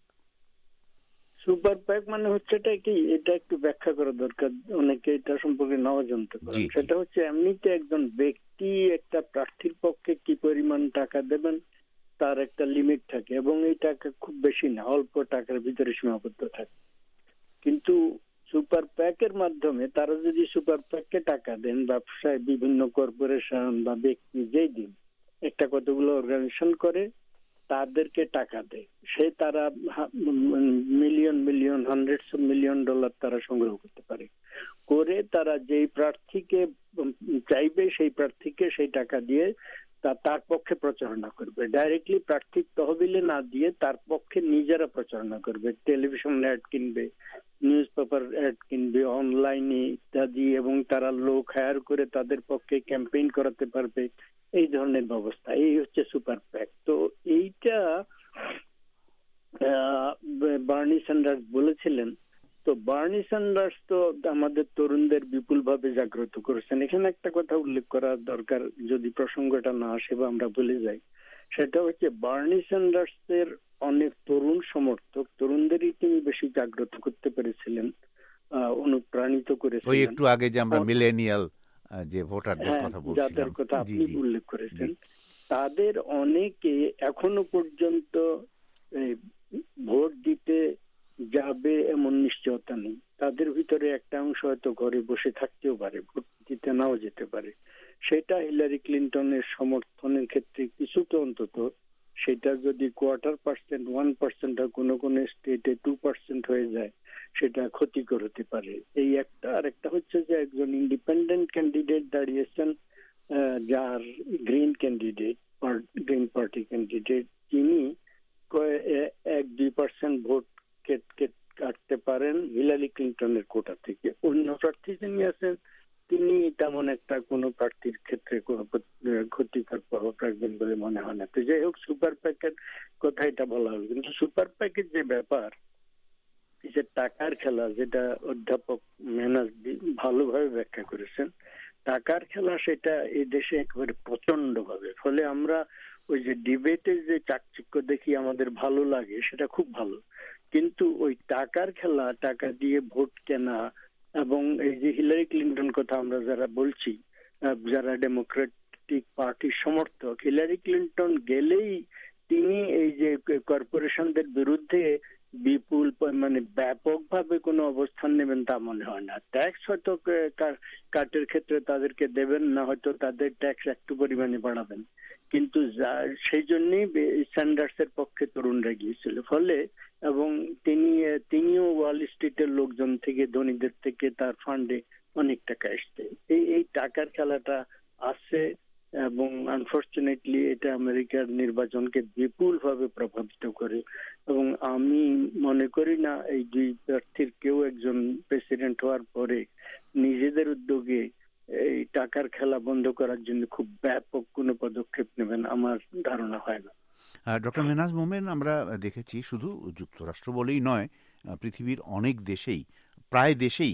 সুপার প্যাক মানে হচ্ছে এটা কি, এটা একটু ব্যাখ্যা করা দরকার, অনেকে এটা সম্পর্কে নাও জানতে পারে। সেটা হচ্ছে এমনিতে একজন ব্যক্তি একটা প্রার্থীর পক্ষে কি পরিমাণ টাকা দেবেন তার একটা লিমিট থাকে, এবং এই টাকা খুব বেশি না, অল্প টাকার ভিতরে সীমাবদ্ধ থাকে। কিন্তু সুপার প্যাকের মাধ্যমে তারা যদি সুপার প্যাককে টাকা দেন, ব্যবসায় বিভিন্ন কর্পোরেশন বা ব্যক্তি যেই দিন একটা কতগুলো অর্গানাইজেশন করে তাদেরকে টাকা দেয়, সে তারা million million hundreds of million dollar তারা সংগ্রহ করতে পারে, করে তারা যেই প্রার্থীকে চাইবে সেই প্রার্থীকে সেই টাকা দিয়ে তা তার পক্ষে প্রচারণা করবে। ডাইরেক্টলি প্রার্থী তহবিলে না দিয়ে তার পক্ষে নিজেরা প্রচারণা করবে, টেলিভিশন অ্যাড কিনবে, নিউজ পেপার অ্যাড কিনবে অনলাইনে ইত্যাদি, এবং তারা লোক হায়ার করে তাদের পক্ষে ক্যাম্পেইন করাতে পারবে, এই ধরনের ব্যবস্থা। এই হচ্ছে সুপার প্যাক। তো এইটা বার্নি স্যান্ডার্স বলেছিলেন। তো বার্নি স্যান্ডার্স তো আমাদের তরুণদের বিপুল ভাবে জাগ্রত করেছেন। এখানে একটা কথা উল্লেখ করা দরকার, যদি প্রসঙ্গটা না আসে বা আমরা ভুলে যাই, সেটা হচ্ছে বার্নি স্যান্ডার্সের অনেক তরুণ সমর্থক, তরুণদেরই তিনি বেশি জাগ্রত করতে পেরেছিলেন, অনুপ্রাণিত করেছিলেন। ওই একটু আগে যে আমরা মিলেনিয়াল যে ভোটারদের কথা বলছিলাম, যাদের কথা আপনি উল্লেখ করেছেন, তাদের অনেকে এখনো পর্যন্ত ভোট দিতে যাবে এমন নিশ্চয়তা নেই। তাদের ভিতরে একটা অংশ হয়তো ঘরে বসে থাকতেও পারে, ভোট দিতে নাও যেতে পারে। সেটা হিলারি ক্লিন্টনের সমর্থনের ক্ষেত্রে কিছুটা অন্তত সেটা যদি কোয়ার্টার পার্সেন্ট ওয়ান পার্সেন্ট হয়, কোনো কোনো স্টেটে টু পার্সেন্ট হয়ে যায়, সেটা ক্ষতিকর হতে পারে। এই একটা। আর একটা হচ্ছে যে একজন ইন্ডিপেন্ডেন্ট ক্যান্ডিডেট দাঁড়িয়েছেন, যার green candidate, green party candidate, তিনি এক দুই পার্সেন্ট ভোট কাটতে পারেন হিলারি ক্লিন্টনের কোটা থেকে। অন্য প্রার্থী যিনি আছেন তিনি তেমন একটা কোনো প্রার্থীর ক্ষেত্রে কোনো ক্ষতিকর প্রভাব রাখবেন বলে মনে হয় না। তো যাই হোক, সুপার প্যাকের কথা এটা বলা হলো, কিন্তু সুপার প্যাকের যে ব্যাপার, যে টাকার খেলা, যেটা অধ্যাপক মেহনাজ ভালোভাবে ব্যাখ্যা করেছেন, টাকার খেলা সেটা এই দেশে একেবারে প্রচন্ড ভাবে। ফলে আমরা ওই যে ডিবেটের যে চাকচিক্য দেখি আমাদের ভালো লাগে, সেটা খুব ভালো, কিন্তু ওই টাকার খেলা, টাকা দিয়ে ভোট কেনা, এবং এই যে হিলারি ক্লিন্টন কথা আমরা যারা বলছি, যারা ডেমোক্রেটিক পার্টির সমর্থক, হিলারি ক্লিন্টন গেলেই তিনি এই যে কর্পোরেশনদের বিরুদ্ধে বিপুল মানে ব্যাপকভাবে কোনো অবস্থান নেবেন তা মনে হয় না। ট্যাক্স হয়তো কাটের ক্ষেত্রে তাদেরকে দেবেন না, হয়তো তাদের ট্যাক্স একটু পরিমাণে বাড়াবেন, কিন্তু সেই জন্যই স্যান্ডার্সের পক্ষে তরুণরা গিয়েছিল। ফলে এবং তিনি তিনিও ওয়াল স্ট্রিটের লোকজন থেকে, ধনীদের থেকে তার ফান্ডে অনেক টাকা এসছে। এই এই টাকার খেলাটা আসছে, এবং আনফর্চুনেটলি এটা আমেরিকার নির্বাচনকে বিপুল ভাবে প্রভাবিত করে। এবং আমি মনে করি না এই দুই প্রার্থীর কেউ একজন প্রেসিডেন্ট হওয়ার পরে নিজেদের উদ্যোগে এই টাকার খেলা বন্ধ করার জন্য খুব ব্যাপক কোনো পদক্ষেপ নেবেন আমার ধারণা হয় না। ডক্টর মেহনাজ মোমেন, আমরা দেখেছি শুধু যুক্তরাষ্ট্র বলেই নয়, পৃথিবীর অনেক দেশেই, প্রায় দেশেই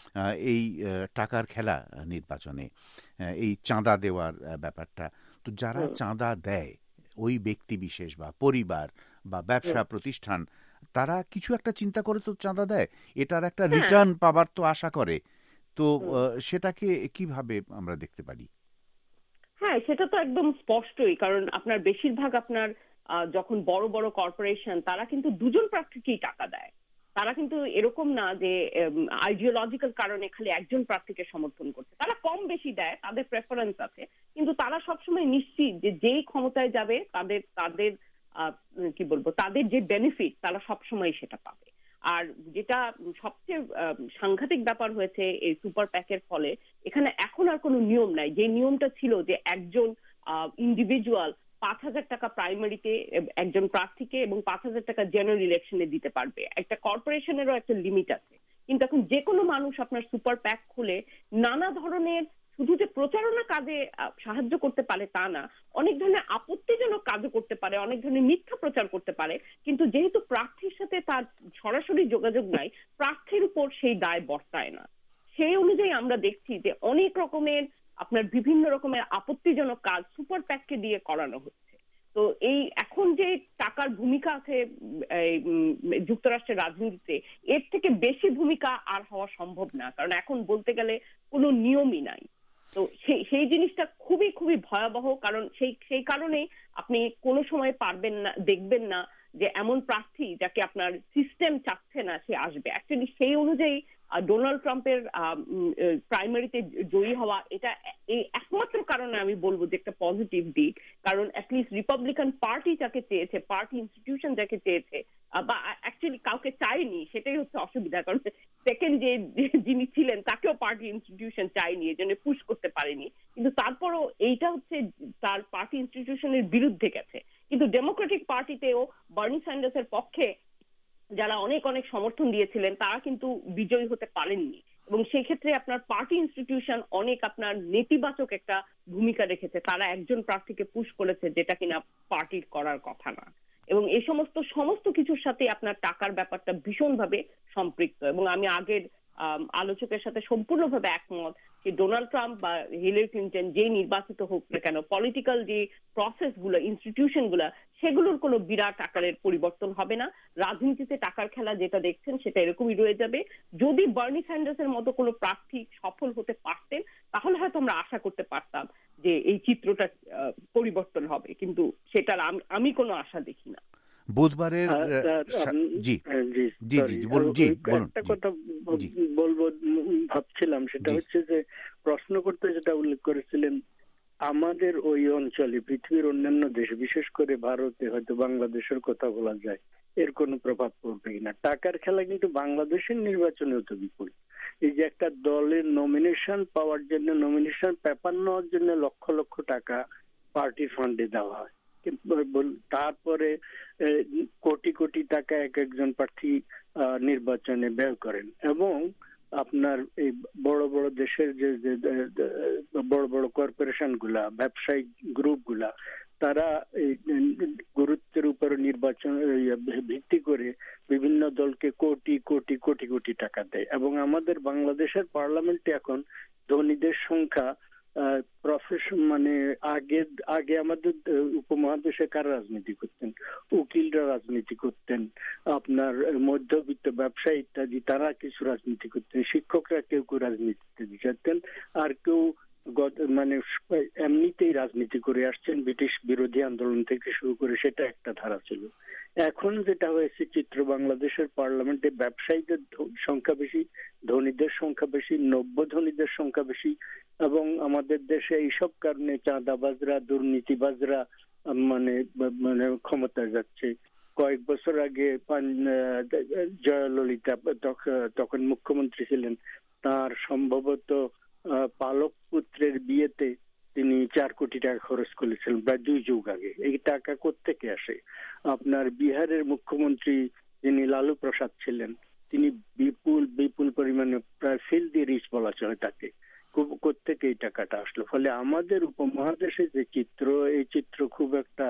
এই টাকার খেলা নির্বাচনে, এই চাঁদা দেওয়ার ব্যাপারটা। তো যারা চাঁদা দেয়, ওই ব্যক্তি বিশেষ বা পরিবার বা ব্যবসা প্রতিষ্ঠান, তারা কিছু একটা চিন্তা করে তো চাঁদা দেয়, এটার একটা রিটার্ন পাবার তো আশা করে। তো সেটাকে কিভাবে আমরা দেখতে পারি? হ্যাঁ, সেটা তো একদম স্পষ্টই, কারণ আপনার বেশিরভাগ আপনার যখন বড় বড় কর্পোরেশন, তারা কিন্তু দুজন প্রার্থীকেই টাকা দেয়। তারা কিন্তু এরকম না যে আইডিওলজিক্যাল কারণে খালি একজন প্রার্থীকে সমর্থন করছে, তারা কম বেশি দেয়, তাদের প্রেফারেন্স আছে, কিন্তু তারা সবসময় নিশ্চিত যে যেই ক্ষমতায় যাবে তাদের তাদের কি বলবো তাদের যে বেনিফিট, তারা সবসময় সেটা পাবে। আর যেটা সবচেয়ে সাংঘাতিক ব্যাপার হয়েছে এই সুপার প্যাকের ফলে, এখানে এখন আর কোনো নিয়ম নাই। যে নিয়মটা ছিল যে একজন ইন্ডিভিজুয়াল পাঁচ হাজার টাকা প্রাইমারিতে একজন প্রার্থীকে এবং পাঁচ হাজার টাকা জেনারেল ইলেকশনে দিতে পারবে, একটা কর্পোরেশনেরও একটা লিমিট আছে। কিন্তু এখন যে কোনো মানুষ আপনার সুপার প্যাক খুলে নানা ধরনের, শুধু যে প্রচারণা কাজে সাহায্য করতে পারে তা না, অনেক ধরনের আপত্তিজনক কাজও করতে পারে, অনেক ধরনের মিথ্যা প্রচার করতে পারে। কিন্তু যেহেতু প্রার্থীর সাথে তার সরাসরি যোগাযোগ নাই, প্রার্থীর উপর সেই দায় বর্তায় না। সেই অনুযায়ী আমরা দেখছি যে অনেক রকমের আপনার বিভিন্ন রকমের আপত্তিজনক কাজ সুপার প্যাককে দিয়ে করানো হচ্ছে। তো এই এখন যে টাকার ভূমিকা আছে যুক্তরাষ্ট্রের রাজনীতিতে, এর থেকে বেশি ভূমিকা আর হওয়া সম্ভব না, কারণ এখন বলতে গেলে কোনো নিয়মই নাই। তো সেই সেই জিনিসটা খুবই খুবই ভয়াবহ, কারণ সেই সেই কারণেই আপনি কোনো সময় পারবেন না, দেখবেন না যে এমন প্রার্থী যাকে আপনার সিস্টেম চাচ্ছে না সে আসবে। অ্যাকচুয়ালি সেই অনুযায়ী ডোনাল্ড ট্রাম্পের প্রাইমারিতে জয়ী হওয়া, এটা এই একমাত্র কারণে আমি বলবো যে একটা পজিটিভ দিক, কারণ অ্যাটলিস্ট রিপাবলিকান পার্টি যাকে চেয়েছে, পার্টি ইনস্টিটিউশন যাকে চেয়েছে, বা অ্যাকচুয়ালি কাউকে চায়নি, সেটাই হচ্ছে অসুবিধা। কারণ সেকেন্ড যে যিনি ছিলেন তাকেও পার্টি ইনস্টিটিউশন চায়নি, এই জন্য পুশ করতে পারেনি। কিন্তু তারপরও এইটা হচ্ছে তার পার্টি ইনস্টিটিউশনের বিরুদ্ধে গেছে। কিন্তু ডেমোক্রেটিক পার্টিতেও বার্নি স্যান্ডার্সের পক্ষে যারা অনেক অনেক সমর্থন দিয়েছিলেন তারা কিন্তু বিজয়ী হতে পারেননি, এবং সেই ক্ষেত্রে আপনার পার্টি ইনস্টিটিউশন অনেক আপনার নেতিবাচক একটা ভূমিকা রেখেছে। তারা একজন প্রার্থীকে পুশ করেছে যেটা কিনা পার্টির করার কথা না, এবং এই সমস্ত সমস্ত কিছুর সাথে আপনার টাকার ব্যাপারটা ভীষণভাবে সম্পৃক্ত। এবং আমি আগের আলোচকের সাথে সম্পূর্ণভাবে একমত যে ডোনাল্ড ট্রাম্প বা হিলারি ক্লিন্টন যে নির্বাচিত হোক না কেন, পলিটিক্যাল যে প্রসেস গুলো, ইনস্টিটিউশন গুলা, সেগুলোর কোনো বিরাট আকারের পরিবর্তন হবে না। রাজনীতিতে টাকার খেলা যেটা দেখছেন সেটা এরকমই রয়ে যাবে। যদি বার্নি স্যান্ডার্সের মতো কোনো প্রার্থী সফল হতে পারতেন তাহলে হয়তো আমরা আশা করতে পারতাম যে এই চিত্রটা পরিবর্তন হবে, কিন্তু সেটার আমি কোনো আশা দেখি না। বুধবারের জি জি জি বলুন জি বলুন একটা কথা বলবো ভাবছিলাম, সেটা হচ্ছে যে প্রশ্ন করতে যেটা উল্লেখ করেছিলেন, আমাদের ওই অঞ্চলে পৃথিবীর অন্যান্য দেশ, বিশেষ করে ভারতে হয়তো বাংলাদেশের কথা বলা যায়, এর কোনো প্রভাব পড়বে কিনা। টাকার খেলা কিন্তু বাংলাদেশের নির্বাচনেও তো বিপুল। এই যে একটা দলের নমিনেশন পাওয়ার জন্য, নমিনেশন পেপার নেওয়ার জন্য লক্ষ লক্ষ টাকা পার্টি ফান্ডে দেওয়া হয়, তারপরে কোটি কোটি টাকা এক একজন প্রার্থী নির্বাচনে ব্যয় করেন, এবং আপনার এই বড় বড় দেশের যে বড় বড় কর্পোরেশন গুলা, ব্যবসায়িক গ্রুপ গুলা, তারা এই গুরুত্বের উপর নির্বাচন ভিত্তি করে বিভিন্ন দলকে কোটি কোটি কোটি কোটি টাকা দেয়। এবং আমাদের বাংলাদেশের পার্লামেন্টে এখন ধনীদের সংখ্যা প্রফেশন মানে আগে আগে আমাদের উপমহাদেশে কারা রাজনীতি করতেন? উকিলরা রাজনীতি করতেন, আপনার মধ্যবিত্ত ব্যবসায়ী ইত্যাদি তারা কিছু রাজনীতি করতেন, শিক্ষকরা কেউ কেউ রাজনীতিতে যেতেন, আর কেউ মানে এমনিতেই রাজনীতি করে আসছেন ব্রিটিশ বিরোধী আন্দোলন থেকে শুরু করে, সেটা একটা ধারা ছিল। এখন যেটা হয়েছে চিত্র, বাংলাদেশের পার্লামেন্টে ব্যবসায়ীদের সংখ্যা বেশি, ধনীদের সংখ্যা বেশি, নব্য ধনীদের সংখ্যা বেশি, এবং আমাদের দেশে এইসব কারণে চাঁদাবাজরা, দুর্নীতিবাজরা মানে মানে ক্ষমতায় যাচ্ছে। কয়েক বছর আগে জয়ললিতা তখন মুখ্যমন্ত্রী ছিলেন, তার সম্ভবত পালক পুত্রের বিয়েতে তিনি চার কোটি টাকা খরচ করেছিলেন প্রায় দুই যুগ আগে। এই টাকা কোত্থেকে আসে? আপনার বিহারের মুখ্যমন্ত্রী যিনি লালু প্রসাদ ছিলেন, তিনি বিপুল বিপুল পরিমাণে প্রায় ফিল্দি রিচ বলা চলে তাকে, কোত্থেকে এই টাকাটা আসলো? ফলে আমাদের উপমহাদেশে যে চিত্র, এই চিত্র খুব একটা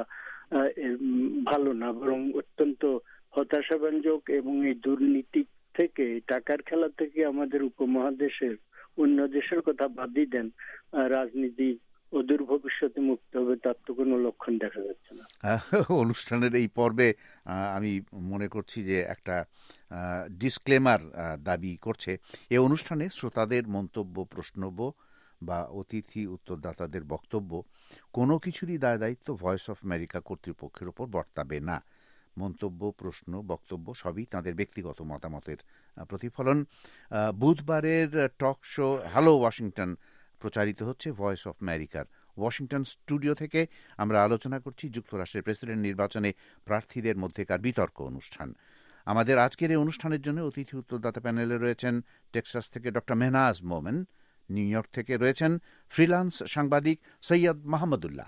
ভালো না, বরং অত্যন্ত হতাশাব্যঞ্জক। এবং এই দুর্নীতি থেকে, টাকার খেলা থেকে আমাদের উপমহাদেশের অন্য দেশের কথা বাদই দেন, রাজনীতি অদূর ভবিষ্যতে মুক্ত হবে তার তো কোনো লক্ষণ দেখা যাচ্ছে না। অনুষ্ঠানের এই পর্বে আমি মনে করছি যে একটা ডিসক্লেমার দাবি করছে, এই অনুষ্ঠানে শ্রোতাদের মন্তব্য, প্রশ্নব্য বা অতিথি উত্তরদাতাদের বক্তব্য কোনো কিছুরই দায় দায়িত্ব ভয়েস অফ আমেরিকা কর্তৃপক্ষের ওপর বর্তাবে না। মন্তব্য, প্রশ্ন, বক্তব্য সবই তাদের ব্যক্তিগত মতামতের প্রতিফলন। বুধবারের টক শো হ্যালো ওয়াশিংটন প্রচারিত হচ্ছে ভয়েস অফ আমেরিকার ওয়াশিংটন স্টুডিও থেকে। আমরা আলোচনা করছি যুক্তরাষ্ট্রের প্রেসিডেন্ট নির্বাচনে প্রার্থীদের মধ্যেকার বিতর্ক অনুষ্ঠান। আমাদের আজকের এই অনুষ্ঠানের জন্য অতিথি উত্তরদাতা প্যানেলে রয়েছেন টেক্সাস থেকে doctor Mehnaz Momen, New York থেকে রয়েছেন ফ্রিল্যান্স সাংবাদিক সৈয়দ মাহমুদুল্লাহ।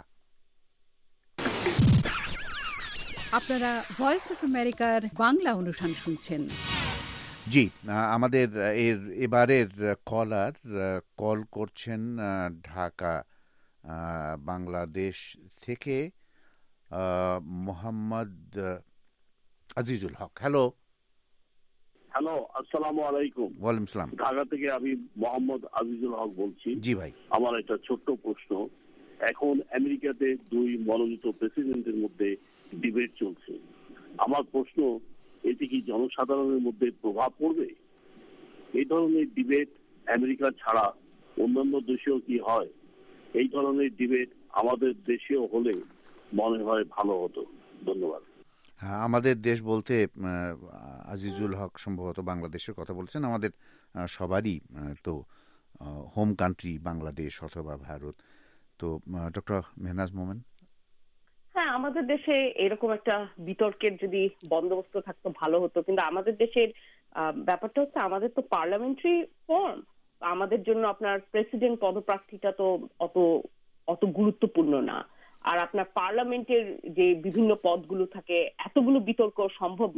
আপনারা ভয়েস অফ আমেরিকার বাংলা অনুষ্ঠান শুনছেন। জি, আমাদের এর এবারের কলার কল করছেন ঢাকা বাংলাদেশ থেকে মোহাম্মদ আজিজুল হক। হ্যালো হ্যালো আসসালামু আলাইকুম। ওয়ালাইকুম সালাম। ঢাকা থেকে আমি মোহাম্মদ আজিজুল হক বলছি। জি ভাই, আমার একটা ছোট্ট প্রশ্ন। এখন আমেরিকাতে দুই মনোনীত প্রেসিডেন্টের মধ্যে ডিবেট চলছে। আমার প্রশ্ন, এতে কি জনসাধারণের মধ্যে প্রভাব পড়বে? এই ধরনের ডিবেট আমেরিকা ছাড়া অন্যান্য দেশেও কি হয়? এই ধরনের ডিবেট আমাদের দেশেও হলে মনে হয় ভালো হতো। ধন্যবাদ। হ্যাঁ, আমাদের দেশ বলতে আজিজুল হক সম্ভবত বাংলাদেশের কথা বলছেন। আমাদের সবারই তো হোম কান্ট্রি বাংলাদেশ অথবা ভারত। তো ডক্টর মেহনাজ মোমেন। হ্যাঁ, আমাদের দেশে এরকম একটা বিতর্কের যদি বন্দোবস্ত থাকতো ভালো হতো, কিন্তু আমাদের দেশের ব্যাপারটা হচ্ছে আমাদের তো পার্লামেন্টারি ফর্ম, আমাদের জন্য আপনার প্রেসিডেন্ট পদপ্রার্থীটা তো অত অত গুরুত্বপূর্ণ না। আর আপনার পার্লামেন্টের যে বিভিন্ন পদগুলো থাকে, এতগুলো বিতর্ক সম্ভব না।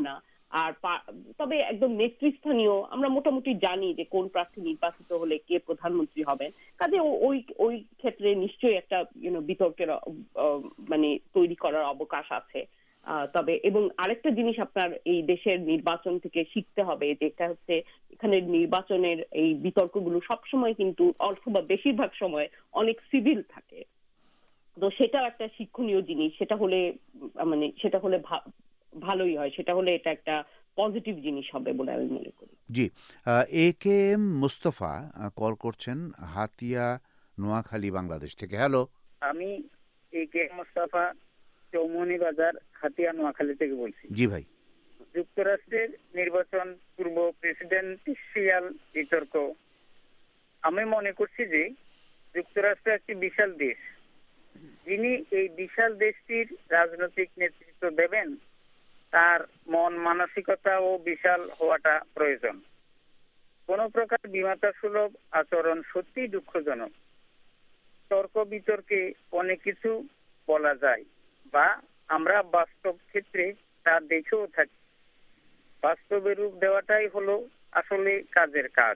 আর তবে একদম নেতৃস্থানীয় আমরা মোটামুটি জানি যে কোন প্রার্থী নির্বাচিত হলে কে প্রধানমন্ত্রী হবেন, কাজে ওই ওই ক্ষেত্রে নিশ্চয়ই একটা ইউনো বিতর্কের মানে তৈরি করার অবকাশ আছে। তবে এবং আরেকটা জিনিস আপনার এই দেশের নির্বাচন থেকে শিখতে হবে, যেটা হচ্ছে এখানে নির্বাচনের এই বিতর্কগুলো সবসময় কিন্তু অথবা বেশিরভাগ সময় অনেক সিভিল থাকে, তো সেটাও একটা শিক্ষণীয় জিনিস। সেটা হলে মানে সেটা হলে ভালোই হয়, সেটা হলে এটা একটা পজিটিভ জিনিস হবে বলে আমি মনে করি। জি, A K M Mustafa call করছেন হাতিয়া, নোয়াখালী, বাংলাদেশ থেকে। হ্যালো, আমি A K M Mustafa Choumoni Bazar, Hatiya, Noakhali থেকে বলছি। জি ভাই, যুক্তরাষ্ট্রের নির্বাচন পূর্ব প্রেসিডেন্সিয়াল বিতর্ক, আমি মনে করছি যে যুক্তরাষ্ট্র একটি বিশাল দেশ, যিনি এই বিশাল দেশটির রাজনৈতিক নেতৃত্ব দেবেন তার মন মানসিকতাও বিশাল হওয়াটা প্রয়োজন। কোন প্রকার বিমাতা সুলভ আচরণ সত্যি দুঃখজনক। তর্ক বিতর্কে অনেক কিছু বলা যায় বা আমরা বাস্তব ক্ষেত্রে তা দেখেও থাকি। বাস্তবে রূপ দেওয়াটাই হলো আসলে কাজের কাজ।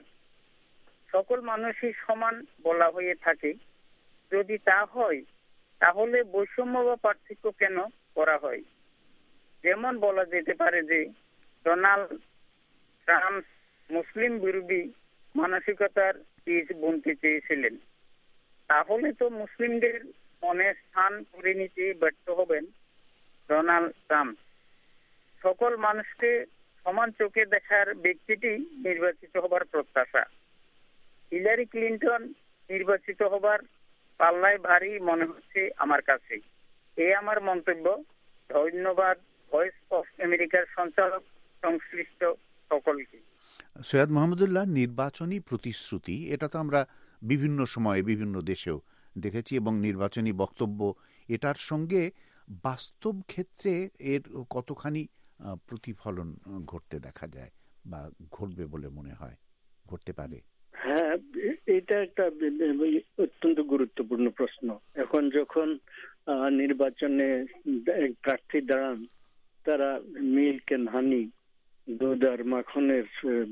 সকল মানুষই সমান বলা হয়ে থাকে, যদি তা হয় তাহলে বৈষম্য বা পার্থক্য কেন করা হয়? যেমন বলা যেতে পারে যে ডোনাল্ড ট্রাম্প মুসলিম বিরোধী মানসিকতার বীজ বুনতে চেয়েছিলেন, তাহলে তো মুসলিমদের মনে স্থান করে নিতে ব্যর্থ হবেন ডোনাল্ড ট্রাম্প। সকল মানুষকে সমান চোখে দেখার ব্যক্তিটি নির্বাচিত হবার প্রত্যাশা। হিলারি ক্লিন্টন নির্বাচিত হবার পাল্লায় ভারী মনে হচ্ছে আমার কাছে। এই আমার মন্তব্য। ধন্যবাদ ভয়েস অফ আমেরিকার সঞ্চালক সংশ্লিষ্ট সকলকে। সৈয়দ মোহাম্মদুল্লাহ, নির্বাচনী প্রতিশ্রুতি এটা তো আমরা বিভিন্ন সময়ে বিভিন্ন দেশেও দেখেছি, এবং নির্বাচনী বক্তব্য এটার সঙ্গে বাস্তব ক্ষেত্রে এর কতখানি প্রতিফলন ঘটতে দেখা যায় বা ঘটবে বলে মনে হয়, ঘটতে পারে? হ্যাঁ, এটা একটা অত্যন্ত গুরুত্বপূর্ণ প্রশ্ন। এখন যখন নির্বাচনে প্রার্থী দাঁড়ান, তারা মিল্ক এন্ড হানি, দুধ আর মাখনের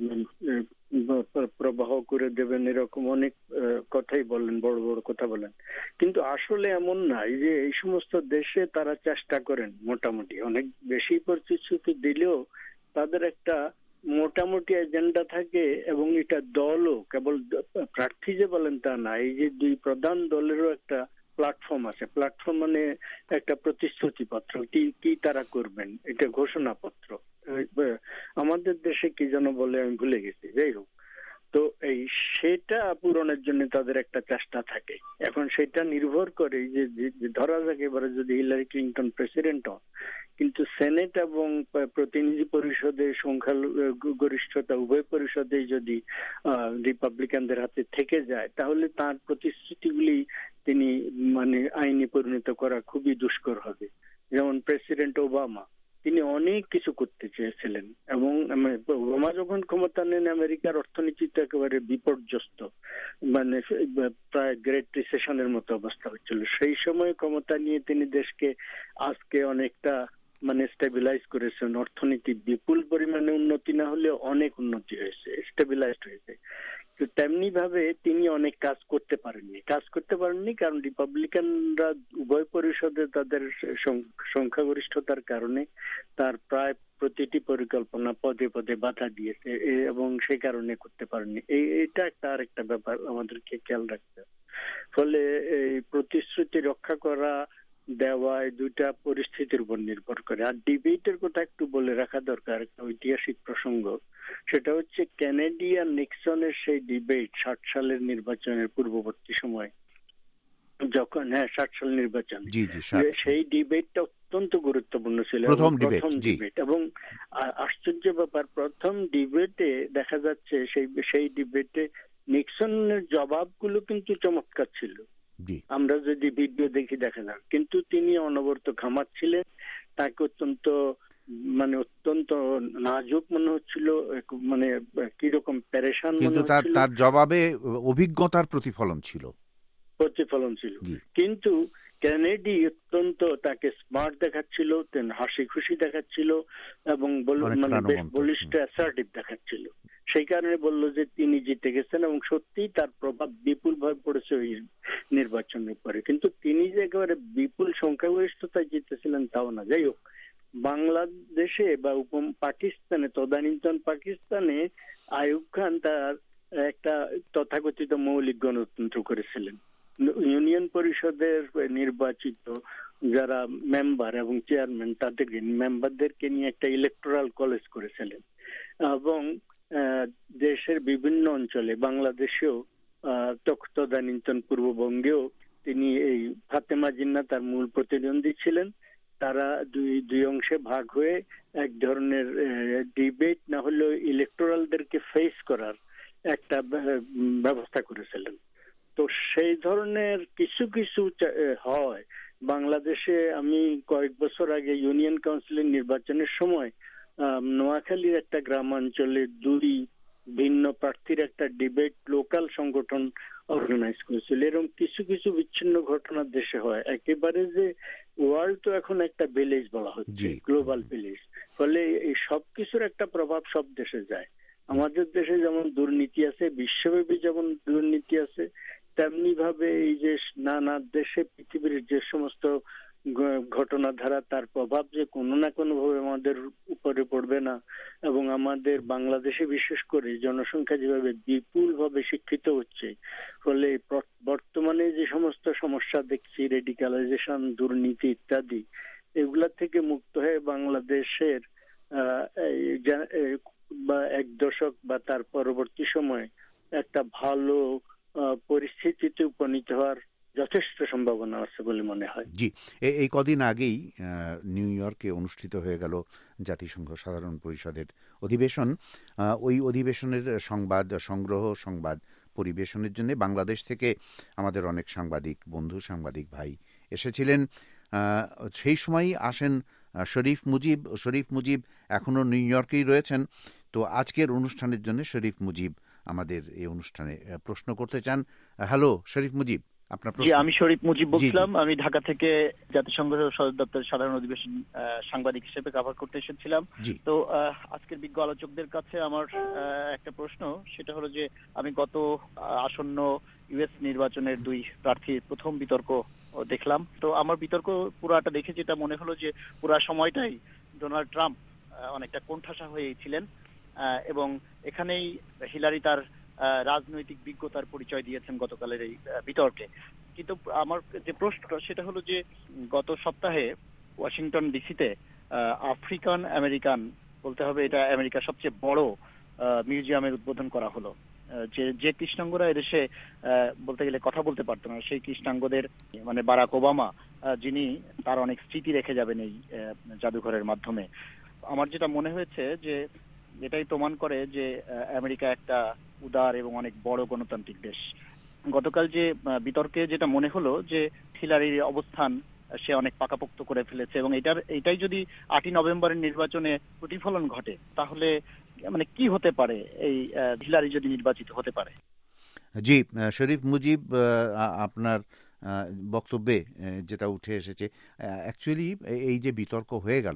প্রবাহ করে দেবেন, এরকম অনেক কথাই বলেন, বড় বড় কথা বলেন। কিন্তু আসলে এমন নাই যে এই সমস্ত দেশে তারা চেষ্টা করেন মোটামুটি অনেক বেশি প্রতিশ্রুতি দিলেও তাদের একটা মোটামুটি এজেন্ডা থাকে, এবং এটা দলও কেবল প্রার্থী যে বলেন তা না, এই যে দুই প্রধান দলেরও একটা প্ল্যাটফর্ম আছে। প্ল্যাটফর্ম মানে একটা প্রতিশ্রুতি পত্র, কি কি তারা করবেন, এটা ঘোষণাপত্র। আমাদের দেশে কি যেন বলে আমি ভুলে গেছি, যাই হোক। তো এই সেটা পূরণের জন্য তাদের একটা চেষ্টা থাকে। এখন সেটা নির্ভর করে যে ধরা যাক এবারে যদি হিলারি ক্লিন্টন প্রেসিডেন্ট হন, কিন্তু সেনেট এবং প্রতিনিধি পরিষদে সংখ্যা গরিষ্ঠতা উভয় পরিষদেই যদি রিপাবলিকানদের হাতে থেকে যায়, তাহলে তার প্রতিশ্রুতিগুলি তিনি মানে আইনে পরিণত করা খুবই দুষ্কর হবে। যেমন প্রেসিডেন্ট ওবামা, তিনি অনেক কিছু করতে চেয়েছিলেন, এবং ওবামা যখন ক্ষমতা নেন আমেরিকার অর্থনীতি তো একেবারে বিপর্যস্ত, মানে প্রায় গ্রেট রিসেশনের মতো অবস্থা হচ্ছিল। সেই সময় ক্ষমতা নিয়ে তিনি দেশকে আজকে অনেকটা মানে স্টেবিলাইজ করেছেন। অর্থনীতি বিপুল পরিমাণে উন্নতি না হলেও অনেক উন্নতি হয়েছে, স্টেবিলাইজড হয়েছে। তেমনি ভাবে তিনি অনেক কাজ করতে পারেননি কাজ করতে পারেননি কারণ রিপাবলিকানরা উভয় পরিষদে তাদের সংখ্যাগরিষ্ঠতার কারণে তার প্রায় প্রতিটি পরিকল্পনা পদে পদে বাধা দিয়েছে, এবং সেই কারণে করতে পারেননি। এই এটা একটা আরেকটা ব্যাপার আমাদেরকে খেয়াল রাখতে হবে। ফলে এই প্রতিশ্রুতি রক্ষা করা দেওয়া এই দুইটা পরিস্থিতির উপর নির্ভর করে। আর ডিবেটের কথা একটু বলে রাখা দরকার, একটা ঐতিহাসিক প্রসঙ্গ। সেটা হচ্ছে কেনেডি আর নিক্সনের সেই ডিবেট ষাট সালের নির্বাচনের পূর্ববর্তী সময়, যখন হ্যাঁ ষাট সাল নির্বাচন, সেই ডিবেটটা অত্যন্ত গুরুত্বপূর্ণ ছিল, প্রথম ডিবেট। এবং আশ্চর্য ব্যাপার, প্রথম ডিবেটে দেখা যাচ্ছে সেই সেই ডিবেটে নিক্সনের জবাবগুলো কিন্তু চমৎকার ছিল। আমরা যদি ভিডিও দেখি দেখা যায়, কিন্তু তিনি অনবরত ঘামাচ্ছিলেন, তাকে অত্যন্ত মানে অত্যন্ত নাজুক মনে হচ্ছিল, মানে কিরকম পেরেশান মনে হচ্ছিল। কিন্তু তার জবাবে অভিজ্ঞতার প্রতিফলন ছিল, প্রতিফলন ছিল। কিন্তু কেনেডি অত্যন্ত তাকে স্মার্ট দেখাচ্ছিল, হাসি খুশি দেখাচ্ছিল এবং মানে বেশ বলিষ্ঠ অ্যাসার্টিভ দেখাচ্ছিল। সেই কারণে বললো যে তিনি জিতে গেছেন এবং সত্যিই তার প্রভাব বিপুল ভাবে পড়েছে ওই নির্বাচনের উপরে। কিন্তু তিনি যে একেবারে বিপুল সংখ্যাগরিষ্ঠতায় জিতেছিলেন তাও না। যাই হোক, বাংলাদেশে বা উপম পাকিস্তানে, তদানীন্তন পাকিস্তানে আইয়ুব খান তার একটা তথাকথিত মৌলিক গণতন্ত্র করেছিলেন। ইউনিয়ন পরিষদের নির্বাচিত যারা মেম্বার এবং চেয়ারম্যান তাদেরকে মেম্বারদেরকে নিয়ে একটা ইলেকটোরাল কলেজ করেছিলেন এবং দেশের বিভিন্ন অঞ্চলে, বাংলাদেশেও তদানীন্তন পূর্ববঙ্গেও তিনি এই ফাতেমা জিন্নাহ তার মূল প্রতিদ্বন্দ্বী ছিলেন। তারা দুই দুই অংশে ভাগ হয়ে এক ধরনের ডিবেট না হলেও ইলেকটোরালদেরকে ফেস করার একটা ব্যবস্থা করেছিলেন। তো সেই ধরনের কিছু কিছু হয় বাংলাদেশে। আমি কয়েক বছর আগে ইউনিয়ন কাউন্সিলের নির্বাচনের সময় নোয়াখালীর একটা গ্রামাঞ্চলে দুই ভিন্ন প্রার্থীর একটা ডিবেট লোকাল সংগঠন অর্গানাইজ করেছিল। এরকম কিছু কিছু বিচ্ছিন্ন ঘটনা দেশে হয়। একেবারে যে ওয়ার্ল্ড তো এখন একটা ভিলেজ বলা হচ্ছে, গ্লোবাল ভিলেজ, ফলে এই সব কিছুর একটা প্রভাব সব দেশে যায়। আমাদের দেশে যেমন দুর্নীতি আছে, বিশ্বব্যাপী যেমন দুর্নীতি আছে, তেমনি ভাবে এই যে নানা দেশে পৃথিবীর যে সমস্ত ঘটনাধারা তার প্রভাব যে কোনো না কোনো ভাবে আমাদের উপরে পড়বে না। এবং আমাদের বাংলাদেশে বিশেষ করে জনসংখ্যা যেভাবে বিপুল ভাবে শিক্ষিত হচ্ছে, ফলে বর্তমানে যে সমস্ত সমস্যা দেখছি, রেডিকালাইজেশন, দুর্নীতি ইত্যাদি, এগুলা থেকে মুক্ত হয়ে বাংলাদেশের বা এক দশক বা তার পরবর্তী সময় একটা ভালো পরিস্থিতিতে উপনীত হওয়ার যথেষ্ট সম্ভাবনা আছে বলে মনে হয়। জি, এই কদিন আগেই নিউ ইয়র্কে অনুষ্ঠিত হয়ে গেল জাতিসংঘ সাধারণ পরিষদের অধিবেশন। ওই অধিবেশনের সংবাদ সংগ্রহ, সংবাদ পরিবেশনের জন্য বাংলাদেশ থেকে আমাদের অনেক সাংবাদিক বন্ধু, সাংবাদিক ভাই এসেছিলেন। সেই সময়ই আসেন শরীফ মুজিব। শরীফ মুজিব এখনো নিউ ইয়র্কেই রয়েছেন। তো আজকের অনুষ্ঠানের জন্য শরীফ মুজিব আমাদের এই অনুষ্ঠানে প্রশ্ন করতে চান। হ্যালো শরীফ মুজিব, আপনার প্রশ্ন। আমি শরীফ মুজিব বলছিলাম। আমি ঢাকা থেকে জাতিসংঘ সদর দপ্তরের সাধারণ অধিবেশন সাংবাদিক হিসেবে কভার করতে এসেছিলাম। তো আজকের বিজ্ঞ আলোচকদের কাছে আমার একটা প্রশ্ন, সেটা হলো যে আমি গত আসন্ন ইউএস নির্বাচনের দুই প্রার্থীর প্রথম বিতর্ক দেখলাম। তো আমার বিতর্ক পুরাটা দেখে যেটা মনে হলো যে পুরা সময়টাই ডোনাল্ড ট্রাম্প অনেকটা কোণঠাসা হয়েছিলেন এবং এখানেই হিলারি তার রাজনৈতিক বিজ্ঞতার পরিচয় দিয়েছেন গতকালের এই বিতর্কে। কিন্তু আমার যে প্রশ্নটা সেটা হলো যে গত সপ্তাহে ওয়াশিংটন ডিসিতে আফ্রিকান আমেরিকান, বলতে হবে এটা আমেরিকার সবচেয়ে বড় মিউজিয়ামের উদ্বোধন করা হলো। যে যে কৃষ্ণাঙ্গরা এদেশে বলতে গেলে কথা বলতে পারতো না, সেই কৃষ্ণাঙ্গদের মানে বারাক ওবামা, যিনি তার অনেক স্মৃতি রেখে যাবেন এই জাদুঘরের মাধ্যমে। আমার যেটা মনে হয়েছে যে এটাই প্রমাণ করে যে আমেরিকা একটা উদার এবং অনেক বড় গণতান্ত্রিক দেশ। গতকাল যে বিতর্কে যেটা মনে হলো যে হিলারির অবস্থান সে অনেক পাকাপোক্ত করে ফেলেছে এবং এটার এটাই যদি আটই নভেম্বরের নির্বাচনে প্রতিফলন ঘটে তাহলে মানে কি হতে পারে এই হিলারি যদি নির্বাচিত হতে পারে? জি শরীফ মুজিব, আপনার বক্তব্যে যেটা উঠে এসেছে, অ্যাকচুয়ালি এই যে বিতর্ক হয়ে গেল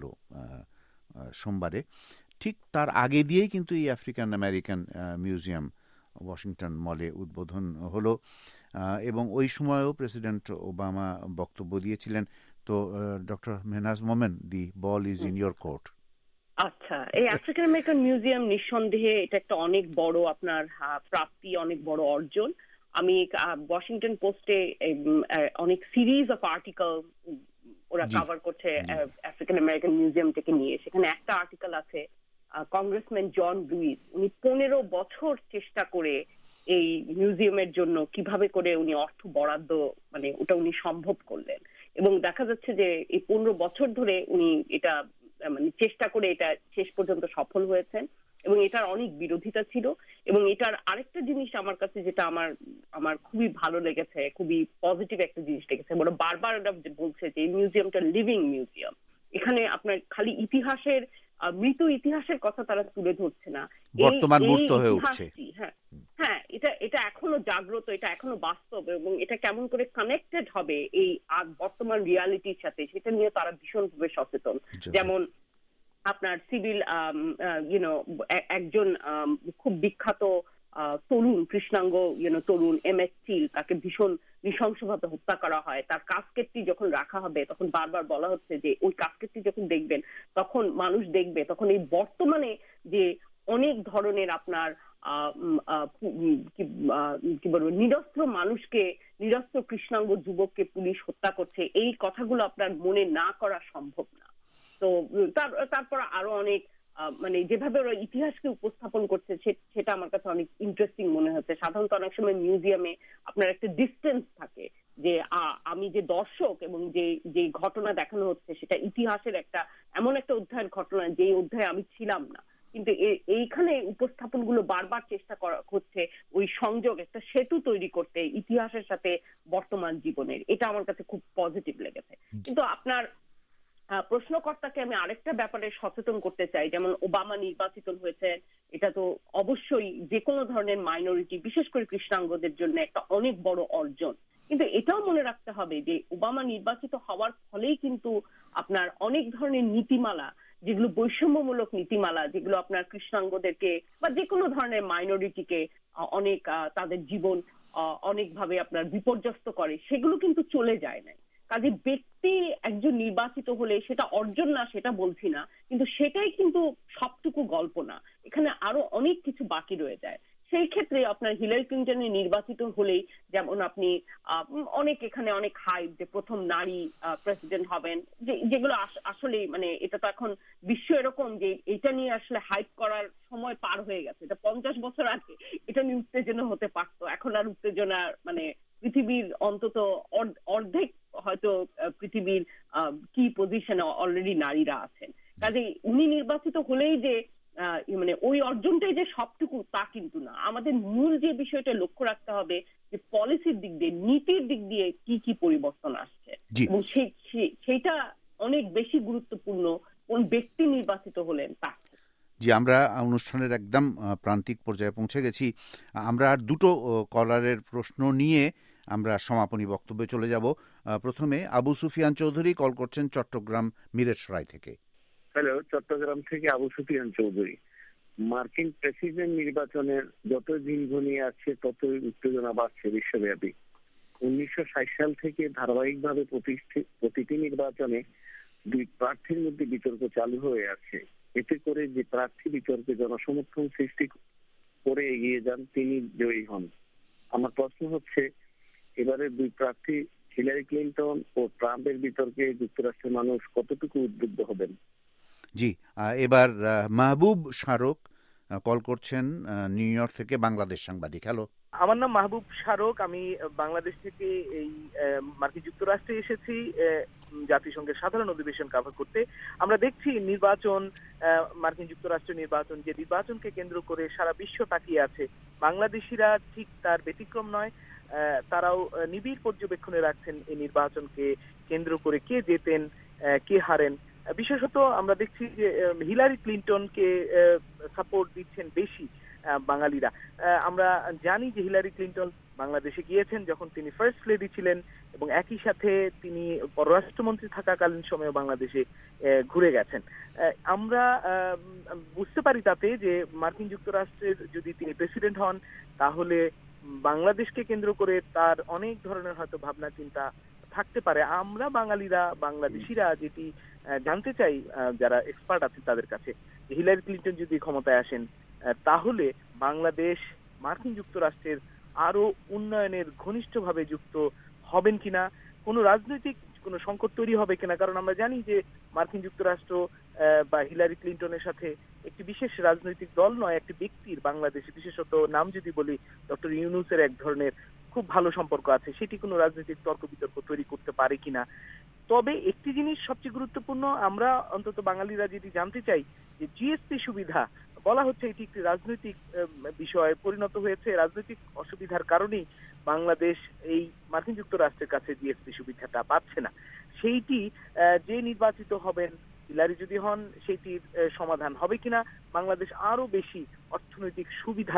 সোমবারে, ঠিক তার আগে দিয়েই কিন্তু এই আফ্রিকান আমেরিকান মিউজিয়াম ওয়াশিংটন মলে উদ্বোধন হলো এবং ওই সময়ও প্রেসিডেন্ট ওবামা বক্তব্য দিয়েছিলেন। তো doctor Mehnaz Momen, the ball is in your court. আচ্ছা, এই আফ্রিকান আমেরিকান মিউজিয়াম নিঃসন্দেহে এটা একটা অনেক বড় আপনার প্রাপ্তি, অনেক বড় অর্জন। আমি ওয়াশিংটন পোস্টে অনেক সিরিজ অফ আর্টিকেল ওরা কভার করছে আফ্রিকান আমেরিকান মিউজিয়াম থেকে নিয়ে। সেখানে একটা আর্টিকেল আছে কংগ্রেসম্যান জন লুইস, উনি পনেরো বছর চেষ্টা করে এই মিউজিয়ামের জন্য কিভাবে করে উনি অর্থ বরাদ্দ মানে ওটা উনি সম্ভব করলেন এবং দেখা যাচ্ছে যে এই পনেরো বছর ধরে উনি এটা মানে চেষ্টা করে এটা শেষ পর্যন্ত সফল হয়েছেন এবং এটার অনেক বিরোধিতা ছিল। এবং এটার আরেকটা জিনিস আমার কাছে যেটা আমার আমার খুবই ভালো লেগেছে, খুবই পজিটিভ একটা জিনিস লেগেছে, বড় বারবার ওটা বলছে যে এই মিউজিয়ামটা লিভিং মিউজিয়াম। এখানে আপনার খালি ইতিহাসের মৃত ইতিহাসের কথা তারা তুলে ধরছে না, বর্তমান মূর্ত হয়ে উঠছে। হ্যাঁ হ্যাঁ এটা এটা এখনো জাগ্রত, এটা এখনো বাস্তব, এবং এটা কেমন করে কানেক্টেড হবে এই বর্তমান রিয়ালিটির সাথে সেটা নিয়ে তারা ভীষণভাবে সচেতন। যেমন আপনার সিভিল ইউনো একজন খুব বিখ্যাত তরুণ কৃষ্ণাঙ্গ ইউনো তরুণ এম এস স্টিল, তাকে ভীষণ নৃশংসভাবে হত্যা করা হয়। তার কাস্কেটটি যখন রাখা হবে তখন বারবার বলা হচ্ছে যে ওই কাস্কেটটি যখন দেখবেন তখন মানুষ দেখবে তখন এই বর্তমানে যে অনেক ধরনের আপনার কি বলবো নিরস্ত্র মানুষকে, নিরস্ত্র কৃষ্ণাঙ্গ যুবককে পুলিশ হত্যা করছে, এই কথাগুলো আপনার মনে না করা সম্ভব না। তো তারপর আরো অনেক মানে যেভাবে ওরা ইতিহাসকে উপস্থাপন করছে সেটা আমার কাছে অনেক ইন্টারেস্টিং মনে হচ্ছে। সাধারণত অনেক সময় মিউজিয়ামে আপনার একটা ডিস্টেন্স থাকে যে আমি যে দর্শক এবং যে যে ঘটনা দেখানো হচ্ছে সেটা ইতিহাসের একটা এমন একটা অধ্যায়ের ঘটনা যে অধ্যায়ে আমি ছিলাম না, কিন্তু এইখানে উপস্থাপনগুলো বারবার চেষ্টা করা হচ্ছে ওই সংযোগ, একটা সেতু তৈরি করতে ইতিহাসের সাথে বর্তমান জীবনের। এটা আমার কাছে খুব পজিটিভ লেগেছে। কিন্তু আপনার প্রশ্নকর্তাকে আমি আরেকটা ব্যাপারে সচেতন করতে চাই, যেমন ওবামা নির্বাচিত হয়েছে, এটা তো অবশ্যই যে কোনো ধরনের মাইনরিটি বিশেষ করে কৃষ্ণাঙ্গদের জন্য একটা অনেক বড় অর্জন। কিন্তু এটাও মনে রাখতে হবে যে ওবামা নির্বাচিত হওয়ার ফলেই কিন্তু আপনার অনেক ধরনের নীতিমালা, যেগুলো বৈষম্যমূলক নীতিমালা, যেগুলো আপনার কৃষ্ণাঙ্গদেরকে বা যে কোনো ধরনের মাইনরিটিকে অনেক তাদের জীবন অনেকভাবে আপনার বিপর্যস্ত করে, সেগুলো কিন্তু চলে যায় না। কাজে ব্যক্তি একজন নির্বাচিত হলে সেটা অর্জন না সেটা বলছি না, কিন্তু সেটাই কিন্তু সবটুকু গল্প না, এখানে আরো অনেক কিছু বাকি রয়ে যায়। সেই ক্ষেত্রে আপনার হিলারি ক্লিন্টনের নির্বাচিত হলেই যেমন আপনি অনেক এখানে অনেক হাইপ যে প্রথম নারী প্রেসিডেন্ট হবেন, যেগুলো আসলে মানে এটা তো এখন বিশ্ব এরকম যে এটা নিয়ে আসলে হাইপ করার সময় পার হয়ে গেছে। এটা পঞ্চাশ বছর আগে এটা নিয়ে উত্তেজনা হতে পারতো, এখন আর উত্তেজনা মানে পৃথিবীর অন্তত অর্ধেক হয়তো পৃথিবীর কি পজিশনে অলরেডি নারীরা আছেন। কাজেই উনি নির্বাচিত হলেই যে মানে ওই অর্জনটাই যে সবটুকু তা কিন্তু না। আমাদের মূল যে বিষয়টা লক্ষ্য রাখতে হবে যে পলিসির দিক দিয়ে, নীতির দিক দিয়ে কি কি পরিবর্তন আসছে, এবং সেইটা অনেক বেশি গুরুত্বপূর্ণ কোন ব্যক্তি নির্বাচিত হলেন তা। জি, আমরা অনুষ্ঠানের একদম প্রান্তিক পর্যায়ে পৌঁছে গেছি। আমরা আর দুটো কলারের প্রশ্ন নিয়ে আমরা সমাপনী বক্তব্যে চলে যাব। প্রথমে আবু সুফিয়ান চৌধুরী কল করছেন চট্টগ্রাম মিরেটসরাই থেকে। হ্যালো, চট্টগ্রাম থেকে আবু সুফিয়ান চৌধুরী। মার্কিন প্রেসিডেন্ট নির্বাচনের যত দিন ঘনিয়ে আসছে ততই উত্তেজনা বাড়ছে বিশ্বব্যাপী। উনিশশো ষাট সাল থেকে ধারাবাহিকভাবে প্রতিটি নির্বাচনে দুই প্রার্থীর মধ্যে বিতর্ক চালু হয়ে আছে। এতে করে যে প্রার্থী বিতর্কে জনসমর্থন সৃষ্টি করে এগিয়ে যান তিনি জয়ী হন। আমার প্রশ্ন হচ্ছে, এবারে দুই প্রার্থী হিলারি ক্লিন্টন ও ট্রাম্পের বিতর্কে যুক্তরাষ্ট্রের মানুষ কতটুকু উদ্বুদ্ধ হবেন? জি, এবার মাহবুব শারক কল করছেন নিউ ইয়র্ক থেকে, বাংলাদেশ সাংবাদিক। হ্যালো, আমার নাম মাহবুব শারক, আমি বাংলাদেশ থেকে এই মার্কিন যুক্তরাষ্ট্রে এসেছি জাতিসংঘের সাধারণ অধিবেশন কভার করতে। আমরা দেখছি নির্বাচন, মার্কিন যুক্তরাষ্ট্রের নির্বাচন, যে নির্বাচনকে কেন্দ্র করে সারা বিশ্ব তাকিয়ে আছে। বাংলাদেশিরা ঠিক তার ব্যতিক্রম নয়, তারাও নিবিড় পর্যবেক্ষণে রাখছেন এই নির্বাচনকে কেন্দ্র করে কে জেতেন কে হারেন। বিশেষত আমরা দেখছি যে হিলারি ক্লিন্টনকে সাপোর্ট দিচ্ছেন বেশি বাঙালিরা। আমরা জানি যে হিলারি ক্লিন্টন বাংলাদেশে গিয়েছেন যখন তিনি ফার্স্ট লেডি ছিলেন, এবং একই সাথে তিনি পররাষ্ট্রমন্ত্রী থাকাকালীন সময়ে বাংলাদেশে ঘুরে গেছেন। আমরা বুঝতে পারি তাতে যে মার্কিন যুক্তরাষ্ট্রের যদি তিনি প্রেসিডেন্ট হন তাহলে বাংলাদেশকে কেন্দ্র করে তার অনেক ধরনের হয়তো ভাবনা চিন্তা থাকতে পারে। আমরা বাঙালিরা, বাংলাদেশিরা যেটি জানতে চাই যারা এক্সপার্ট আছেন তাদের কাছে, হিলারি ক্লিন্টন যদি ক্ষমতায় আসেন তাহলে বাংলাদেশ মার্কিন যুক্তরাষ্ট্রের আরো উন্নয়নের ঘনিষ্ঠভাবে যুক্ত হবেন কিনা, কোনো রাজনৈতিক কোনো সংকট তৈরি হবে কিনা। কারণ আমরা জানি যে মার্কিন যুক্তরাষ্ট্র বা হিলারি ক্লিন্টনের সাথে একটি বিশেষ রাজনৈতিক দল নয়, একটি ব্যক্তির বাংলাদেশে, বিশেষত নাম যদি বলি ডক্টর ইউনূসের এক ধরনের খুব ভালো সম্পর্ক আছে, সেটি কোনো রাজনৈতিক তর্ক বিতর্ক তৈরি করতে পারে কিনা। তবে একটি জিনিস সবচেয়ে গুরুত্বপূর্ণ, আমরা অন্তত বাঙালিরা যেটি জানতে চাই যে জিএসপি সুবিধা বলা হচ্ছে এটি একটি রাজনৈতিক বিষয়ে পরিণত হয়েছে। রাজনৈতিক অসুবিধার কারণেই বাংলাদেশ এই মার্কিন যুক্তরাষ্ট্রের কাছে জিএসপি সুবিধাটা পাচ্ছে না। সেইটি যে নির্বাচিত হবেন হিলারি যদি হন সেইটির সমাধান হবে কিনা, বাংলাদেশ আরো বেশি অর্থনৈতিক সুবিধাদি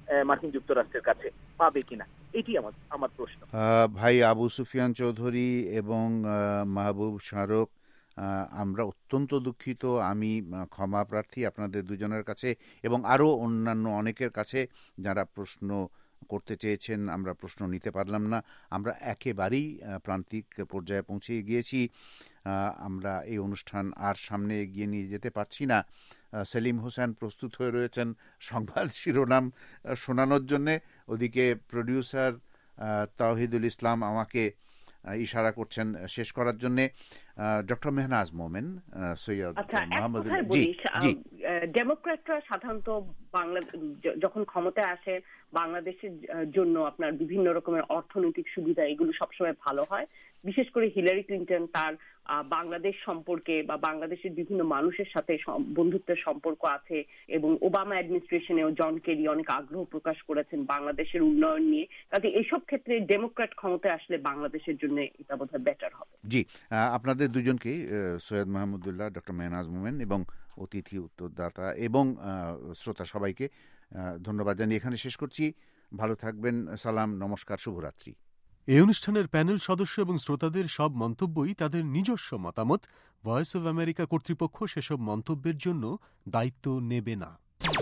মার্কিন যুক্তরাষ্ট্রের কাছে পাবে কিনা, এটি আমার আমার প্রশ্ন। ভাই আবু সুফিয়ান চৌধুরী এবং মাহবুব শাহরুখ, আমরা অত্যন্ত দুঃখিত, আমি ক্ষমা প্রার্থী আপনাদের দুজনের কাছে এবং আরও অন্যান্য অনেকের কাছে যারা প্রশ্ন করতে চেয়েছেন, আমরা প্রশ্ন নিতে পারলাম না। আমরা একেবারেই প্রান্তিক পর্যায়ে পৌঁছে গিয়েছি, আমরা এই অনুষ্ঠান আর সামনে এগিয়ে নিয়ে যেতে পারছি না। সেলিম হোসেন প্রস্তুত হয়ে রয়েছেন সংবাদ শিরোনাম শোনানোর জন্যে, ওদিকে প্রডিউসার তাওহিদুল ইসলাম আমাকে ইশারা করছেন শেষ করার জন্যে। ডক্টর মেহনাজ মোমেন, সৈয়দ মোহাম্মদ, ডেমোক্র্যাটরা সাধারণত বাংলা যখন ক্ষমতায় আসে বাংলাদেশের জন্য আপনার বিভিন্ন রকমের অর্থনৈতিক সুবিধা এগুলো সবসময় ভালো হয়। বিশেষ করে হিলারি ক্লিন্টন তার বাংলাদেশ সম্পর্কে বা বাংলাদেশের বিভিন্ন মানুষের সাথে বন্ধুত্বের সম্পর্ক আছে এবং ওবামা অ্যাডমিনিস্ট্রেশনেও জন কেরি অনেক আগ্রহ প্রকাশ করেছেন বাংলাদেশের উন্নয়ন নিয়ে। কাজে এইসব ক্ষেত্রে ডেমোক্র্যাট ক্ষমতায় আসলে বাংলাদেশের জন্য এটা বোধহয় বেটার হবে। জি, আপনাদের দুজনকে, সৈয়দ মাহমুদুল্লাহ, ডক্টর মেহনাজ মোমেন এবং অতিথি উত্তরদাতা এবং শ্রোতা সবাইকে ধন্যবাদ জানিয়ে এখানে শেষ করছি। ভালো থাকবেন, সালাম, নমস্কার, শুভরাত্রি। এই অনুষ্ঠানের প্যানেল সদস্য এবং শ্রোতাদের সব মন্তব্যই তাদের নিজস্ব মতামত। ভয়েস অব আমেরিকা কর্তৃপক্ষ সেসব মন্তব্যের জন্য দায়িত্ব নেবে না।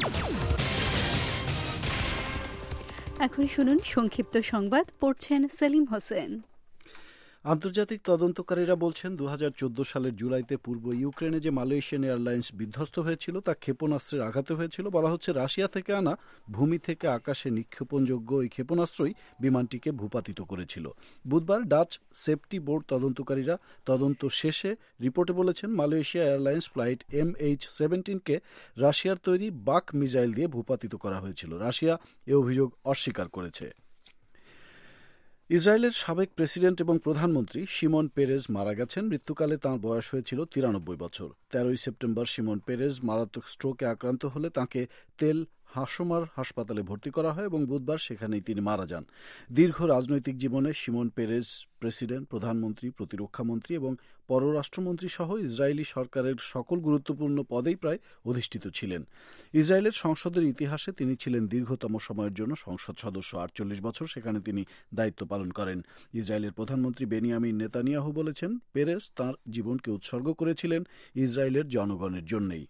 এখন শুনুন সংক্ষিপ্ত সংবাদ, পড়ছেন সেলিম হোসেন। আন্তর্জাতিক তদন্তকারীরা বলছেন দু হাজার চোদ্দ সালের জুলাইতে পূর্ব ইউক্রেনে যে মালয়েশিয়ান এয়ারলাইন্স বিধ্বস্ত হয়েছিল তা ক্ষেপণাস্ত্রের আঘাতে হয়েছিল। বলা হচ্ছে রাশিয়া থেকে আনা ভূমি থেকে আকাশে নিক্ষেপণযোগ্য ওই ক্ষেপণাস্ত্রই বিমানটিকে ভূপাতিত করেছিল। বুধবার ডাচ সেফটি বোর্ড তদন্তকারীরা তদন্ত শেষে রিপোর্টে বলেছেন Malaysia airlines flight M H সেভেন্টিনকে রাশিয়ার তৈরি বাক মিসাইল দিয়ে ভূপাতিত করা হয়েছিল। রাশিয়া এ অভিযোগ অস্বীকার করেছে। ইসরায়েলের সাবেক প্রেসিডেন্ট এবং প্রধানমন্ত্রী শিমন পেরেজ মারা গেছেন। মৃত্যুকালে তাঁর বয়স হয়েছিল তিরানব্বই বছর। তেরোই সেপ্টেম্বর শিমন পেরেজ মারাত্মক স্ট্রোকে আক্রান্ত হলে তাঁকে তেল হাসোমার হাসপাতালে ভর্তি করা হয় এবং বুধবার সেখানেই তিনি মারা যান। দীর্ঘ রাজনৈতিক জীবনে শিমন পেরেজ প্রেসিডেন্ট, প্রধানমন্ত্রী, প্রতিরক্ষামন্ত্রী এবং পররাষ্ট্রমন্ত্রী সহ ইসরায়েলি সরকারের সকল গুরুত্বপূর্ণ পদেই প্রায় অধিষ্ঠিত ছিলেন। ইসরায়েলের সংসদের ইতিহাসে তিনি ছিলেন দীর্ঘতম সময়ের জন্য সংসদ সদস্য। আটচল্লিশ বছর সেখানে তিনি দায়িত্ব পালন করেন। ইসরায়েলের প্রধানমন্ত্রী বেনিয়ামিন নেতানিয়াহু বলেছেন পেরেজ তাঁর জীবনকে উৎসর্গ করেছিলেন ইসরায়েলের জনগণের জন্যই।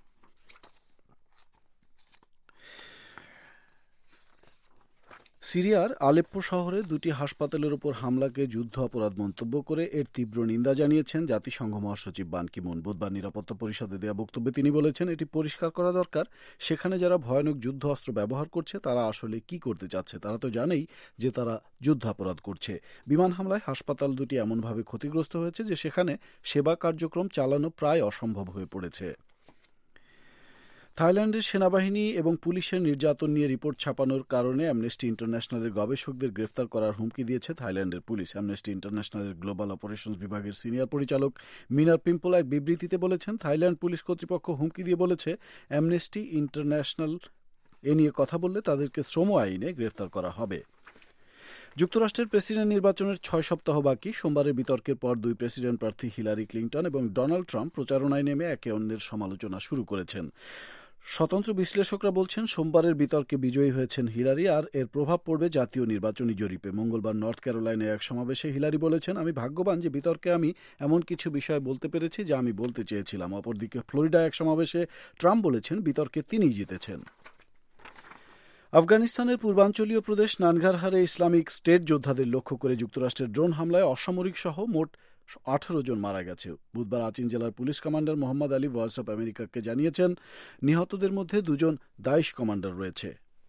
সিরিয়ার আলেপ্পো শহরে দুটি হাসপাতালের ওপর হামলাকে যুদ্ধ অপরাধ মন্তব্য করে এর তীব্র নিন্দা জানিয়েছেন জাতিসংঘ মহাসচিব বান কি মুন। বুধবার নিরাপত্তা পরিষদে দেয়া বক্তব্যে তিনি বলেছেন এটি পরিষ্কার করা দরকার সেখানে যারা ভয়ানক যুদ্ধ অস্ত্র ব্যবহার করছে তারা আসলে কি করতে চাচ্ছে। তারা তো জানেই যে তারা যুদ্ধাপরাধ করছে। বিমান হামলায় হাসপাতাল দুটি এমনভাবে ক্ষতিগ্রস্ত হয়েছে যে সেখানে সেবা কার্যক্রম চালানো প্রায় অসম্ভব হয়ে পড়েছে। থাইল্যান্ডের সেনাবাহিনী এবং পুলিশের নির্যাতন নিয়ে রিপোর্ট ছাপানোর কারণে অ্যামনেস্টি ইন্টারন্যাশনালের গবেষকদের গ্রেফতার করার হুমকি দিয়েছে থাইল্যান্ডের পুলিশ। অ্যামনেস্টি ইন্টারন্যাশনালের গ্লোবাল অপারেশনস বিভাগের সিনিয়র পরিচালক মিনার পিম্পল এক বিবৃতিতে বলেছেন থাইল্যান্ড পুলিশ কর্তৃপক্ষ হুমকি দিয়ে বলেছে অ্যামনেস্টি ইন্টারন্যাশনাল এ নিয়ে কথা বললে তাদেরকে শ্রম আইনে গ্রেফতার করা হবে। যুক্তরাষ্ট্রের প্রেসিডেন্ট নির্বাচনের ছয় সপ্তাহ বাকি। সোমবারের বিতর্কের পর দুই প্রেসিডেন্ট প্রার্থী হিলারি ক্লিন্টন এবং ডোনাল্ড ট্রাম্প প্রচারণায় নেমে একে অন্যের সমালোচনা শুরু করেছেন। স্বতন্ত্র বিশ্লেষকরা বলছেন সোমবারের বিতর্কে বিজয়ী হয়েছেন হিলারি, আর এর প্রভাব পড়বে জাতীয় নির্বাচনী জরিপে। মঙ্গলবার নর্থ ক্যারোলাইনায় এক সমাবেশে হিলারি বলেছেন, আমি ভাগ্যবান যে বিতর্কে আমি এমন কিছু বিষয় বলতে পেরেছি যা আমি বলতে চেয়েছিলাম। অপরদিকে ফ্লোরিডায় এক সমাবেশে ট্রাম্প বলেছেন বিতর্কে তিনিই জিতেছেন। আফগানিস্তানের পূর্বাঞ্চলীয় প্রদেশ নানগারহারে ইসলামিক স্টেট যোদ্ধাদের লক্ষ্য করে যুক্তরাষ্ট্রের ড্রোন হামলায় অসামরিক সহ মোট আঠারো জন মারা গেছে। বুধবার আচিন জেলার police commander Mohammad Ali voice of আমেরিকাকে জানিয়েছেন নিহতদের মধ্যে দুজন দাইশ কমান্ডার রয়েছে।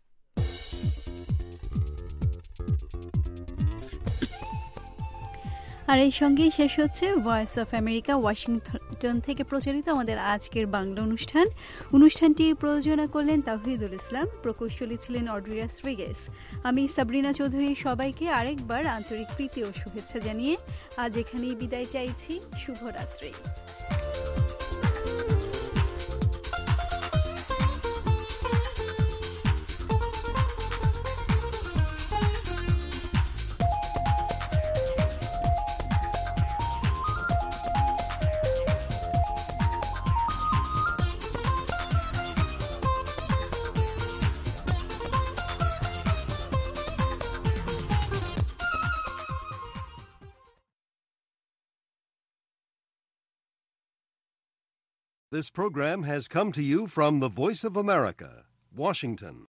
আর এই সঙ্গেই শেষ হচ্ছে ভয়েস অফ আমেরিকা ওয়াশিংটন থেকে প্রচারিত আমাদের আজকের বাংলা অনুষ্ঠান। অনুষ্ঠানটি প্রযোজনা করলেন তাওহিদুল ইসলাম, প্রকৌশলী ছিলেন অড্রিয়াস রিগেস। আমি সাবরিনা চৌধুরী সবাইকে আরেকবার আন্তরিক প্রীতি ও শুভেচ্ছা জানিয়ে আজ এখানেই বিদায় চাইছি। শুভরাত্রি। This program has come to you from the Voice of America, Washington.